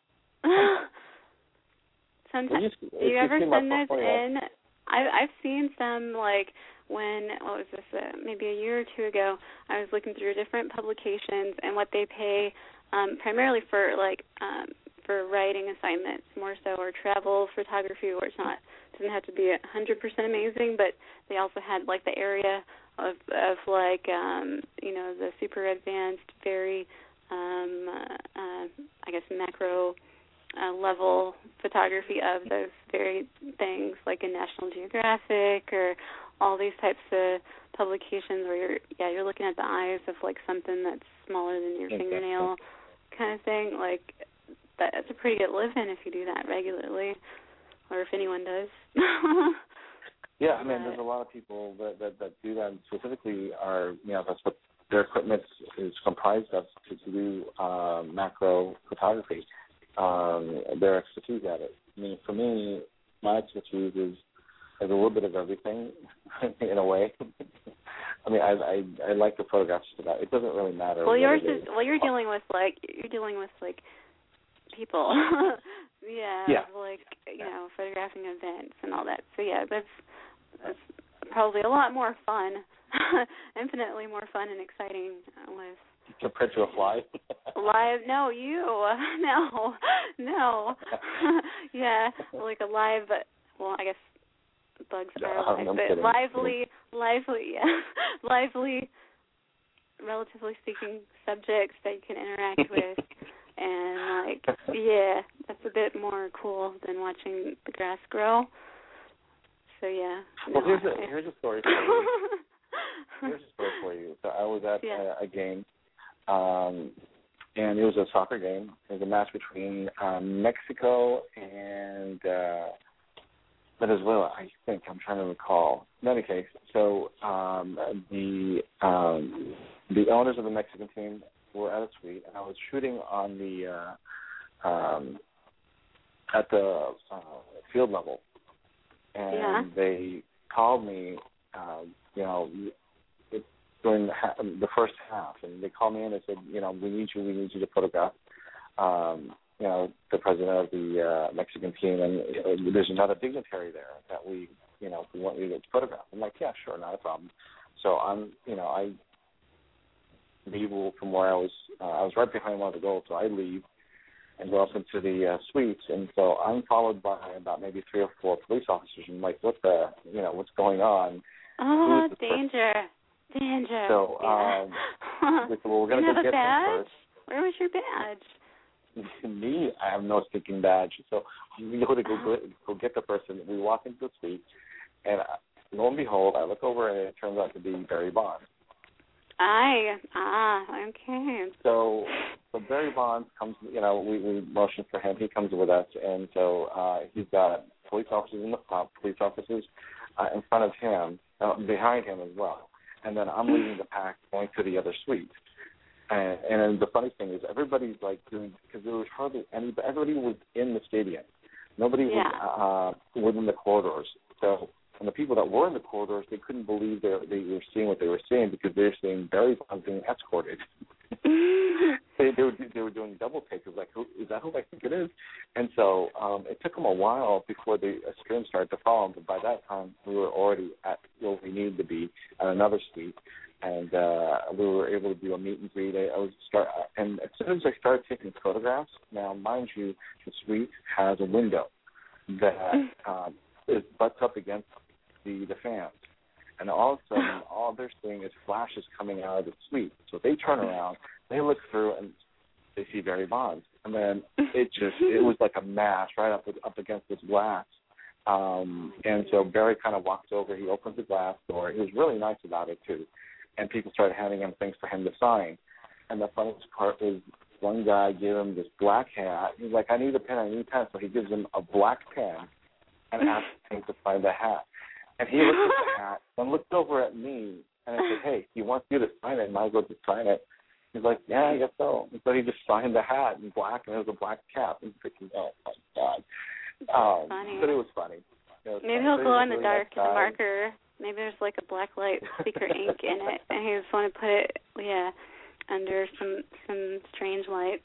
Speaker 3: Sometimes,
Speaker 7: you,
Speaker 3: do you ever send those
Speaker 7: portfolio.
Speaker 3: in? I, I've seen some, like, when, what was this, uh, maybe a year or two ago, I was looking through different publications and what they pay um, primarily for, like, um, for writing assignments more so, or travel photography, where it's not, it doesn't have to be one hundred percent amazing, but they also had, like, the area of, of like, um, you know, the super advanced, very, um, uh, uh, I guess, macro Uh, level photography of those very things, like in National Geographic or all these types of publications where you're, yeah, you're looking at the eyes of like something that's smaller than your
Speaker 7: exactly.
Speaker 3: fingernail, kind of thing. Like that's a pretty good living if you do that regularly, or if anyone does.
Speaker 7: yeah, I mean, there's a lot of people that, that, that do that. And specifically, are you know that's what their equipment is comprised of, to do uh, macro photography. Um, their expertise at it. I mean, for me, my expertise is, is a little bit of everything, in a way. I mean, I, I I like the photographs for that. It doesn't really matter.
Speaker 3: Well, yours
Speaker 7: is.
Speaker 3: is well, you're dealing with like you're dealing with like people. yeah,
Speaker 7: yeah.
Speaker 3: Like you know, photographing events and all that. So yeah, that's that's probably a lot more fun, infinitely more fun and exciting with.
Speaker 7: Compared to a fly?
Speaker 3: Live? No, you. No, no. yeah, like a live, well, I guess bugs
Speaker 7: no,
Speaker 3: are alive,
Speaker 7: I'm
Speaker 3: but
Speaker 7: kidding.
Speaker 3: lively, lively, yeah, lively, relatively speaking, subjects that you can interact with. And, like, yeah, that's a bit more cool than watching the grass grow. So, yeah.
Speaker 7: Well,
Speaker 3: no,
Speaker 7: here's,
Speaker 3: I,
Speaker 7: a, here's a story for you. Here's a story for you. So I was at
Speaker 3: yeah.
Speaker 7: a, a game. Um, and it was a soccer game. It was a match between um, Mexico and uh, Venezuela, I think. I'm trying to recall. In any case, so um, the um, the owners of the Mexican team were at a suite, and I was shooting on the uh, um, at the uh, field level, and
Speaker 3: yeah.
Speaker 7: they called me, uh, you know. during the, ha- the first half, and they called me in and said, you know, we need you, we need you to photograph, um, you know, the president of the uh, Mexican team, and uh, there's another dignitary there that we, you know, we want you to photograph. I'm like, yeah, sure, not a problem. So I'm, you know, I leave from where I was, uh, I was right behind one of the goals, so I leave, and go up into the uh, suites. And so I'm followed by about maybe three or four police officers. And I'm like, what the, you know, what's going on?
Speaker 3: Oh, danger. Person? Danger.
Speaker 7: So
Speaker 3: yeah.
Speaker 7: um, we said, well, we're going to go
Speaker 3: get
Speaker 7: them
Speaker 3: badge?
Speaker 7: first.
Speaker 3: Where was your badge?
Speaker 7: Me, I have no stinking badge. So we go to go, go, go get the person. We walk into the suite, and lo and behold, I look over, and it turns out to be Barry Bonds.
Speaker 3: I, ah, okay.
Speaker 7: So, so Barry Bonds comes, you know, we, we motion for him. He comes with us, and so uh, he's got police officers in the front, police officers uh, in front of him, uh, behind him as well. And then I'm leading the pack going to the other suite. And, and the funny thing is everybody's like doing, because there was hardly any, everybody was in the stadium. Nobody
Speaker 3: yeah.
Speaker 7: was uh, within the corridors. So, and the people that were in the corridors, they couldn't believe they, they were seeing what they were seeing because they were seeing Barry Bonds being escorted. they, they, were, they were doing double takes. It was like, who, is that who I think it is? And so um, it took them a while before the uh, stream started to follow them. But by that time, we were already at where we needed to be at another suite. And uh, we were able to do a meet and greet. I, I was start, and as soon as I started taking photographs, now mind you, the suite has a window that um, is butts up against the, the fans. And all of a sudden, all they're seeing is flashes coming out of the suite. So they turn around, they look through, and they see Barry Bonds. And then it just, it was like a mash right up up against this glass. Um, and so Barry kind of walks over. He opens the glass door. He was really nice about it, too. And people started handing him things for him to sign. And the funniest part is one guy gave him this black hat. He's like, I need a pen, I need a pen. So he gives him a black pen and asks him to sign the hat. And he looked at the hat and looked over at me, and I said, hey, he wants you to sign it, and I go to sign it. He's like, yeah, I guess so. And so he just signed the hat in black, and it was a black cap. And thinking, oh, my God. Um,
Speaker 3: funny.
Speaker 7: But it was funny. It was
Speaker 3: Maybe
Speaker 7: funny.
Speaker 3: he'll
Speaker 7: So
Speaker 3: glow
Speaker 7: he
Speaker 3: in the
Speaker 7: really
Speaker 3: dark
Speaker 7: nice
Speaker 3: with a marker. Maybe there's like a black light speaker ink in it, and he just want to put it, yeah, under some some strange light.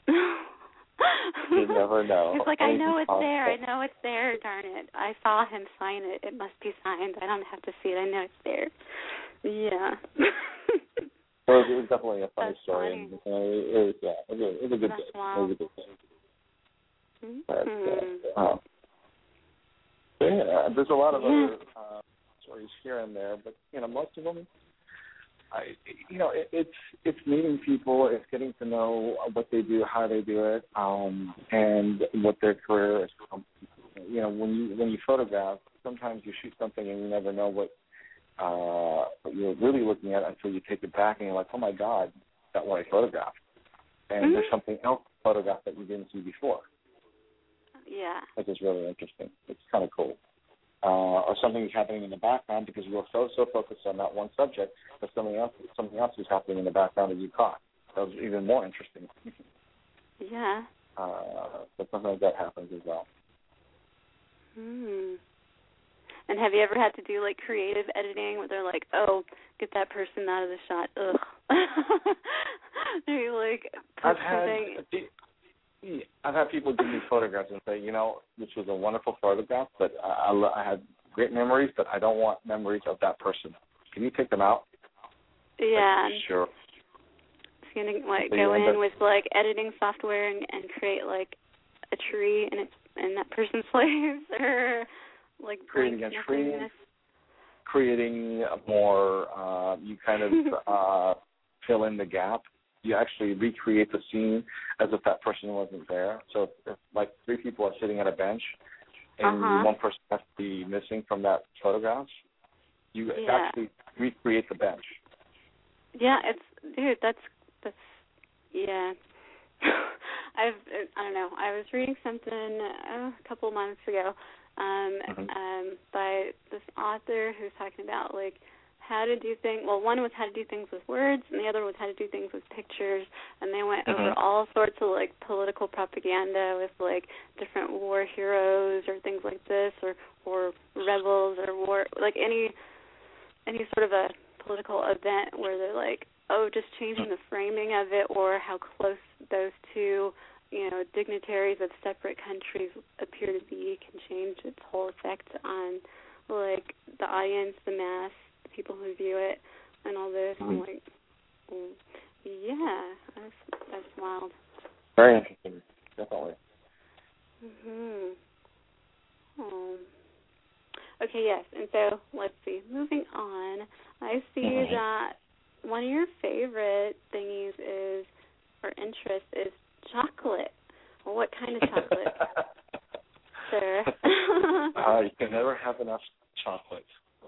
Speaker 7: You never know.
Speaker 3: He's like, I know it's
Speaker 7: possible.
Speaker 3: there. I know it's there. Darn it! I saw him sign it. It must be signed. I don't have to see it. I know it's there. Yeah.
Speaker 7: So it was definitely a funny
Speaker 3: That's
Speaker 7: story.
Speaker 3: funny.
Speaker 7: And, uh, it was, yeah, it was, it was a good
Speaker 3: That's
Speaker 7: thing.
Speaker 3: wild.
Speaker 7: It was a good thing.
Speaker 3: Mm-hmm.
Speaker 7: But, uh, um, so yeah, there's a lot of
Speaker 3: yeah.
Speaker 7: other uh, stories here and there, but you know, most of them, I, you know, it, it's it's meeting people, it's getting to know what they do, how they do it, um, and what their career is. Um, you know, when you when you photograph, sometimes you shoot something and you never know what uh, what you're really looking at until you take it back and you're like, oh my God, that's what I photographed, and
Speaker 3: Mm-hmm.
Speaker 7: there's something else photographed that you didn't see before.
Speaker 3: Yeah.
Speaker 7: Which is really interesting. It's kind of cool. Uh, or something is happening in the background because you were so so focused on that one subject, but something else something else is happening in the background that you caught. That was even more interesting.
Speaker 3: Yeah.
Speaker 7: Uh, but something like that happens as well.
Speaker 3: Hmm. And have you ever had to do like creative editing where they're like, oh, get that person out of the shot? Ugh. Are you like?
Speaker 7: I've had. I've had people give me photographs and say, you know, this was a wonderful photograph, but I, I had great memories, but I don't want memories of that person. Can you take them out?
Speaker 3: Yeah.
Speaker 7: Like, sure.
Speaker 3: So you're gonna like
Speaker 7: So
Speaker 3: go
Speaker 7: you
Speaker 3: in
Speaker 7: end up-
Speaker 3: with like editing software and, and create like a tree and it's and that person's face or like
Speaker 7: creating a
Speaker 3: blank
Speaker 7: tree,
Speaker 3: nothingness.
Speaker 7: creating a more, uh, you kind of uh, fill in the gap. You actually recreate the scene as if that person wasn't there. So if, if like three people are sitting at a bench and
Speaker 3: Uh-huh.
Speaker 7: one person has to be missing from that photograph, you
Speaker 3: Yeah.
Speaker 7: actually recreate the bench.
Speaker 3: Yeah, it's dude. That's that's yeah. I've I don't know. I was reading something uh, a couple months ago um,
Speaker 7: Mm-hmm.
Speaker 3: um, by this author who's talking about like how to do things. Well, one was how to do things with words, and the other was how to do things with pictures. And they went
Speaker 7: Mm-hmm.
Speaker 3: over all sorts of like political propaganda with like different war heroes or things like this, or or rebels or war like any any sort of a political event where they're like, oh, just changing the framing of it or how close those two, you know, dignitaries of separate countries appear to be can change its whole effect on, like, the audience, the mass, the people who view it, and all this.
Speaker 7: Mm-hmm.
Speaker 3: I'm like, mm, yeah, that's, that's wild.
Speaker 7: Very interesting. definitely.
Speaker 3: Mhm. Oh. Okay, yes. And so let's see. Moving on, I see
Speaker 7: Mhm.
Speaker 3: that one of your favorite thingies is, or interest is chocolate. Well, what kind of chocolate, sir?
Speaker 7: uh, you can never have enough chocolate.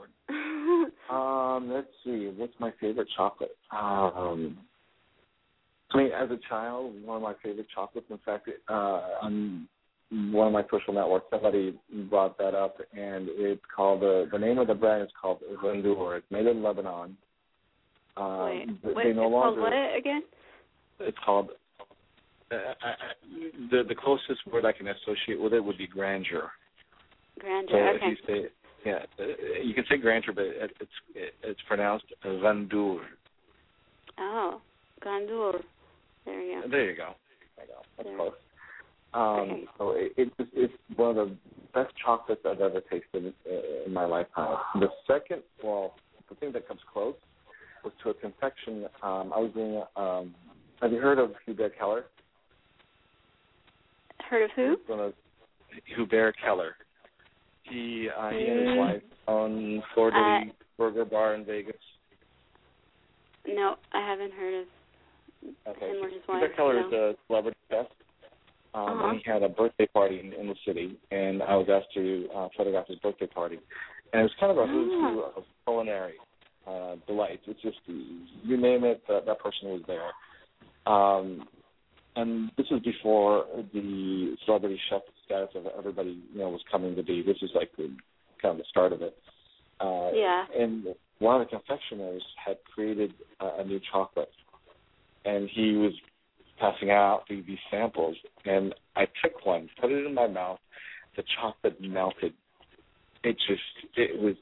Speaker 7: um, let's see. What's my favorite chocolate? Um, I mean, as a child, one of my favorite chocolates. In fact, uh, on one of my social networks, somebody brought that up, and it's called the the name of the brand is called Zendur. It's made in Lebanon. Um,
Speaker 3: Wait,
Speaker 7: they
Speaker 3: what,
Speaker 7: no
Speaker 3: it's
Speaker 7: longer,
Speaker 3: called what again?
Speaker 7: It's called. Uh, I, I, the the closest word I can associate with it would be grandeur.
Speaker 3: Grandeur.
Speaker 7: So
Speaker 3: Okay.
Speaker 7: if you say, yeah, uh, you can say grandeur, but it, it's it, it's pronounced Zendur.
Speaker 3: Oh, grandeur. There you go.
Speaker 7: There you go. There you go. That's
Speaker 3: There.
Speaker 7: close. Um,
Speaker 3: Okay.
Speaker 7: So it, it's it's one of the best chocolates I've ever tasted in, in my lifetime. The second, well, the thing that comes close was to a confection. Um, I was doing. Um, have you heard of Hubert Keller?
Speaker 3: Heard of who?
Speaker 7: One of Hubert Keller. He uh, he and his
Speaker 3: Mm.
Speaker 7: wife own Fleur de
Speaker 3: Uh,
Speaker 7: Lis Burger Bar in Vegas.
Speaker 3: No, I haven't heard of
Speaker 7: Okay.
Speaker 3: him or his
Speaker 7: Hubert
Speaker 3: wife.
Speaker 7: Keller
Speaker 3: no.
Speaker 7: is a celebrity chef. Um,
Speaker 3: Uh-huh.
Speaker 7: and he had a birthday party in, in the city, and I was asked to uh, photograph his birthday party. And it was kind of a who's who
Speaker 3: Ah.
Speaker 7: of culinary uh, delights. It's just, you name it, that, that person was there. Um, and this was before the celebrity chef status of everybody, you know, was coming to be. This is like the, kind of the start of it. Uh,
Speaker 3: Yeah.
Speaker 7: And one of the confectioners had created uh, a new chocolate, and he was passing out these, these samples, and I took one, put it in my mouth. The chocolate melted. It just, it was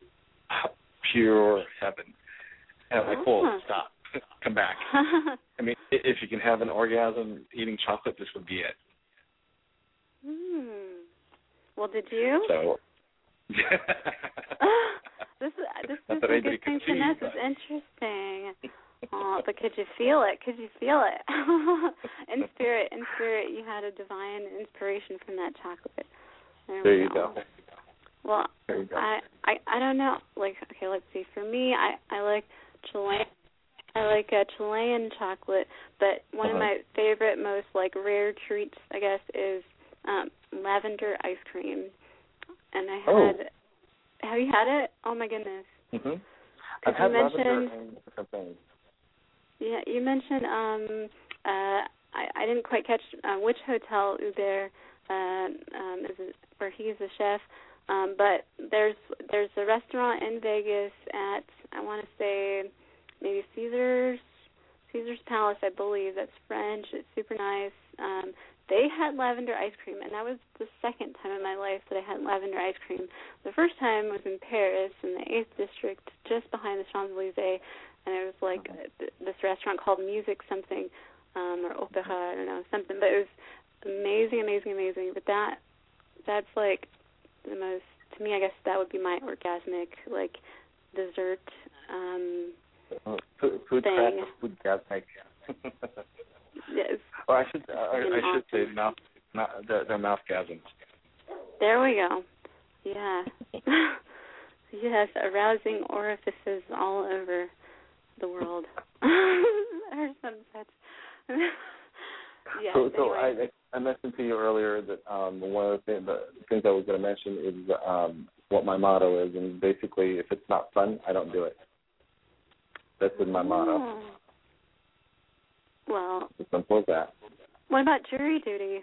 Speaker 7: pure heaven. And I'm like, whoa,
Speaker 3: Ah.
Speaker 7: stop, come back. I mean, i- if you can have an orgasm eating chocolate, this would be it.
Speaker 3: Hmm. Well, did you?
Speaker 7: So,
Speaker 3: this is this,
Speaker 7: Not
Speaker 3: this
Speaker 7: that
Speaker 3: is a
Speaker 7: anybody
Speaker 3: good thing
Speaker 7: could
Speaker 3: to
Speaker 7: see,
Speaker 3: know. This
Speaker 7: but-
Speaker 3: is interesting. Oh, but could you feel it? Could you feel it? in spirit, in spirit, you had a divine inspiration from that chocolate. There,
Speaker 7: there
Speaker 3: we
Speaker 7: you
Speaker 3: go.
Speaker 7: go.
Speaker 3: Well,
Speaker 7: There you go.
Speaker 3: I, I I don't know. Like, okay, let's see. For me, I I like Chilean. I like a Chilean chocolate, but one
Speaker 7: Uh-huh.
Speaker 3: of my favorite, most like rare treats, I guess, is um lavender ice cream. And I
Speaker 7: Oh.
Speaker 3: had. Have you had it? Oh my goodness.
Speaker 7: Mm-hmm.
Speaker 3: Because
Speaker 7: I've had
Speaker 3: you
Speaker 7: lavender
Speaker 3: mentioned.
Speaker 7: and different things.
Speaker 3: Yeah, you mentioned. Um, uh, I I didn't quite catch uh, which hotel Hubert uh, um, is it, where he's a chef. Um, but there's there's a restaurant in Vegas at, I want to say maybe Caesar's Caesar's Palace, I believe. That's French. It's super nice. Um, they had lavender ice cream, and that was the second time in my life that I had lavender ice cream. The first time was in Paris in the eighth District, just behind the Champs-Élysées, and it was like th- this restaurant called Music something, um, or Opera, I don't know, something. But it was amazing, amazing, amazing. But that that's like the most, to me, I guess that would be my orgasmic, like, dessert um,
Speaker 7: Uh, food, food
Speaker 3: thing.
Speaker 7: craft, food gasmic.
Speaker 3: Yes.
Speaker 7: Or I should, uh, I, I should
Speaker 3: Awesome.
Speaker 7: say mouth, mouth they're, they're mouth gasms.
Speaker 3: There we go. Yeah. Yes, arousing orifices all over the world. Or some such. Yes,
Speaker 7: so, so
Speaker 3: anyway.
Speaker 7: I, I mentioned to you earlier that um, one of the things, the things I was going to mention is um, what my motto is, and basically, if it's not fun, I don't do it. That's been my motto.
Speaker 3: Oh. Well,
Speaker 7: As simple as that.
Speaker 3: what about jury duty?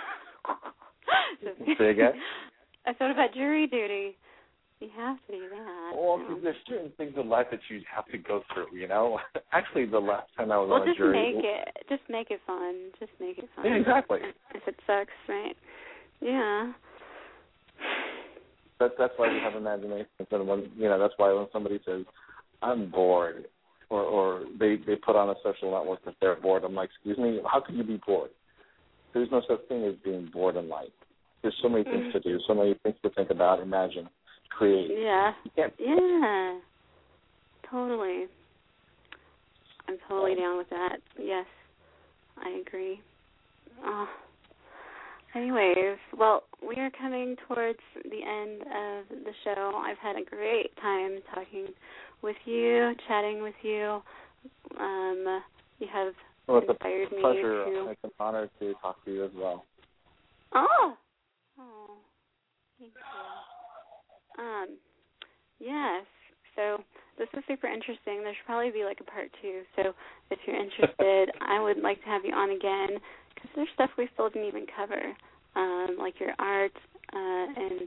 Speaker 7: Say again?
Speaker 3: I thought about jury duty. You have to do that.
Speaker 7: Well,
Speaker 3: you know.
Speaker 7: there's certain things in life that you have to go through, you know? Actually, the last time I was
Speaker 3: Well,
Speaker 7: on a
Speaker 3: just
Speaker 7: jury...
Speaker 3: make it. Just make it fun. Just make it fun.
Speaker 7: Yeah, exactly.
Speaker 3: If it sucks, right? Yeah.
Speaker 7: That, that's why we have imagination. And when, you know, that's why when somebody says, I'm bored, or, or they, they put on a social network that they're bored, I'm like, excuse me, how can you be bored? There's no such thing as being bored in life. There's so many things to do, so many things to think about, imagine, create.
Speaker 3: Yeah.
Speaker 7: You can't.
Speaker 3: Yeah. Totally. I'm totally down with that. Yes. I agree. Oh. Anyways, well, we are coming towards the end of the show. I've had a great time talking with you, chatting with you. Um, you have
Speaker 7: well, it's
Speaker 3: inspired
Speaker 7: a
Speaker 3: me
Speaker 7: pleasure.
Speaker 3: to...
Speaker 7: It's an honor to talk to you as well.
Speaker 3: Oh! Oh, thank you. Um, yes, so this is super interesting. There should probably be like a part two. So if you're interested, I would like to have you on again because there's stuff we still didn't even cover, um, like your art uh, and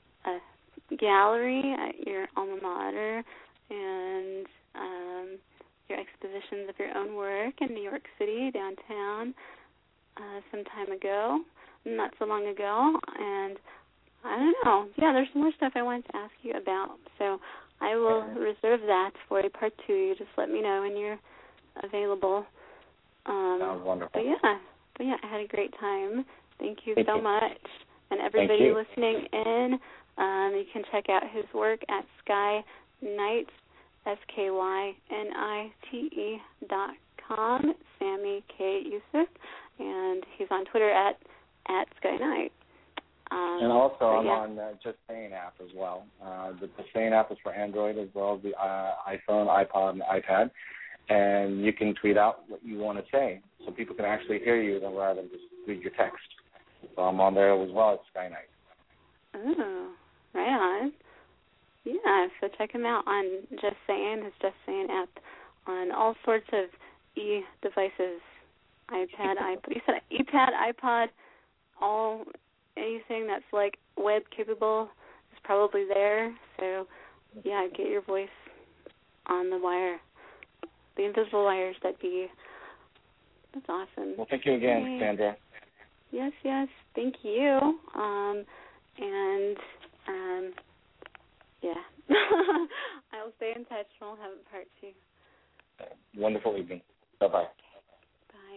Speaker 3: a gallery at your alma mater and um, your expositions of your own work in New York City, downtown, uh, some time ago, not so long ago. And I don't know. Yeah, there's more stuff I wanted to ask you about. So I will reserve that for a part two. You just let me know when you're available. Um,
Speaker 7: Sounds wonderful.
Speaker 3: But yeah, but yeah, I had a great time. Thank you
Speaker 7: Thank
Speaker 3: so
Speaker 7: you.
Speaker 3: much. And everybody
Speaker 7: you.
Speaker 3: listening in, um, you can check out his work at Sky Knight, S K Y N I T E dot com, Sammy K. Yusuf, and he's on Twitter at, at Sky Knight. Um,
Speaker 7: and also, I'm
Speaker 3: yeah.
Speaker 7: on uh, Just Saying app as well. Uh, the Just Saying app is for Android as well as the uh, iPhone, iPod, and iPad. And you can tweet out what you want to say so people can actually hear you rather than just read your text. So I'm on there as well as Sky Knight.
Speaker 3: Oh, right on. Yeah, so check him out on Just Saying, his Just Saying app on all sorts of e-devices, iPad, iPod. You said iPad, iPod, all, anything that's like web capable is probably there. So, yeah, get your voice on the wire. The invisible wires that be. That's awesome.
Speaker 7: Well, thank you again,
Speaker 3: Yay.
Speaker 7: Sandra.
Speaker 3: Yes, yes, thank you. Um, and, um, yeah, I'll stay in touch and we'll have a part two.
Speaker 7: Wonderful evening. Bye-bye.
Speaker 3: Bye.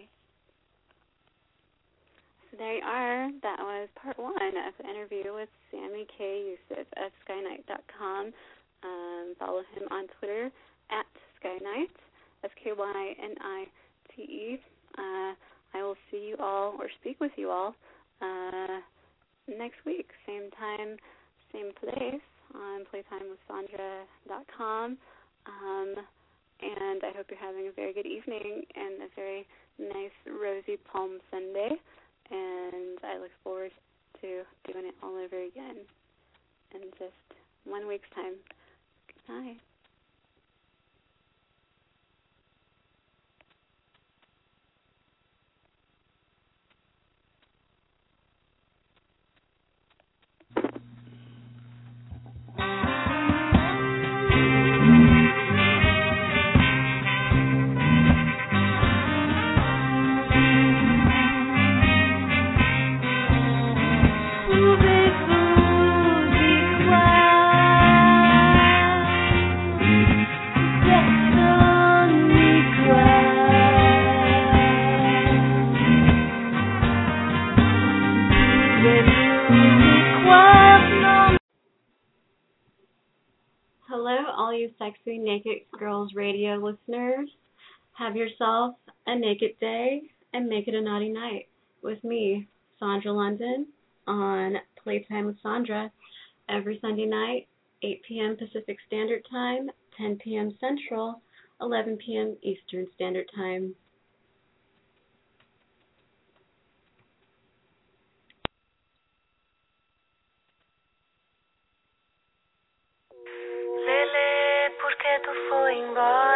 Speaker 3: So there you are. That was part one of the interview with Sammy K. Yusuf of Sky Knight dot com. Um, follow him on Twitter at Sky Knight, S K Y N I T E. Uh, I will see you all or speak with you all uh, next week, same time, same place on playtime with Sandra dot com. Um, and I hope you're having a very good evening and a very nice rosy Palm Sunday. And I look forward to doing it all over again in just one week's time. Good night.
Speaker 2: Hello, all you sexy Naked Girls Radio listeners. Have yourself a naked day and make it a naughty night with me, Sandra London, on Playtime with Sandra every Sunday night, eight p.m. Pacific Standard Time, ten p.m. Central, eleven p.m. Eastern Standard Time.
Speaker 6: Lele, por que tu foi embora?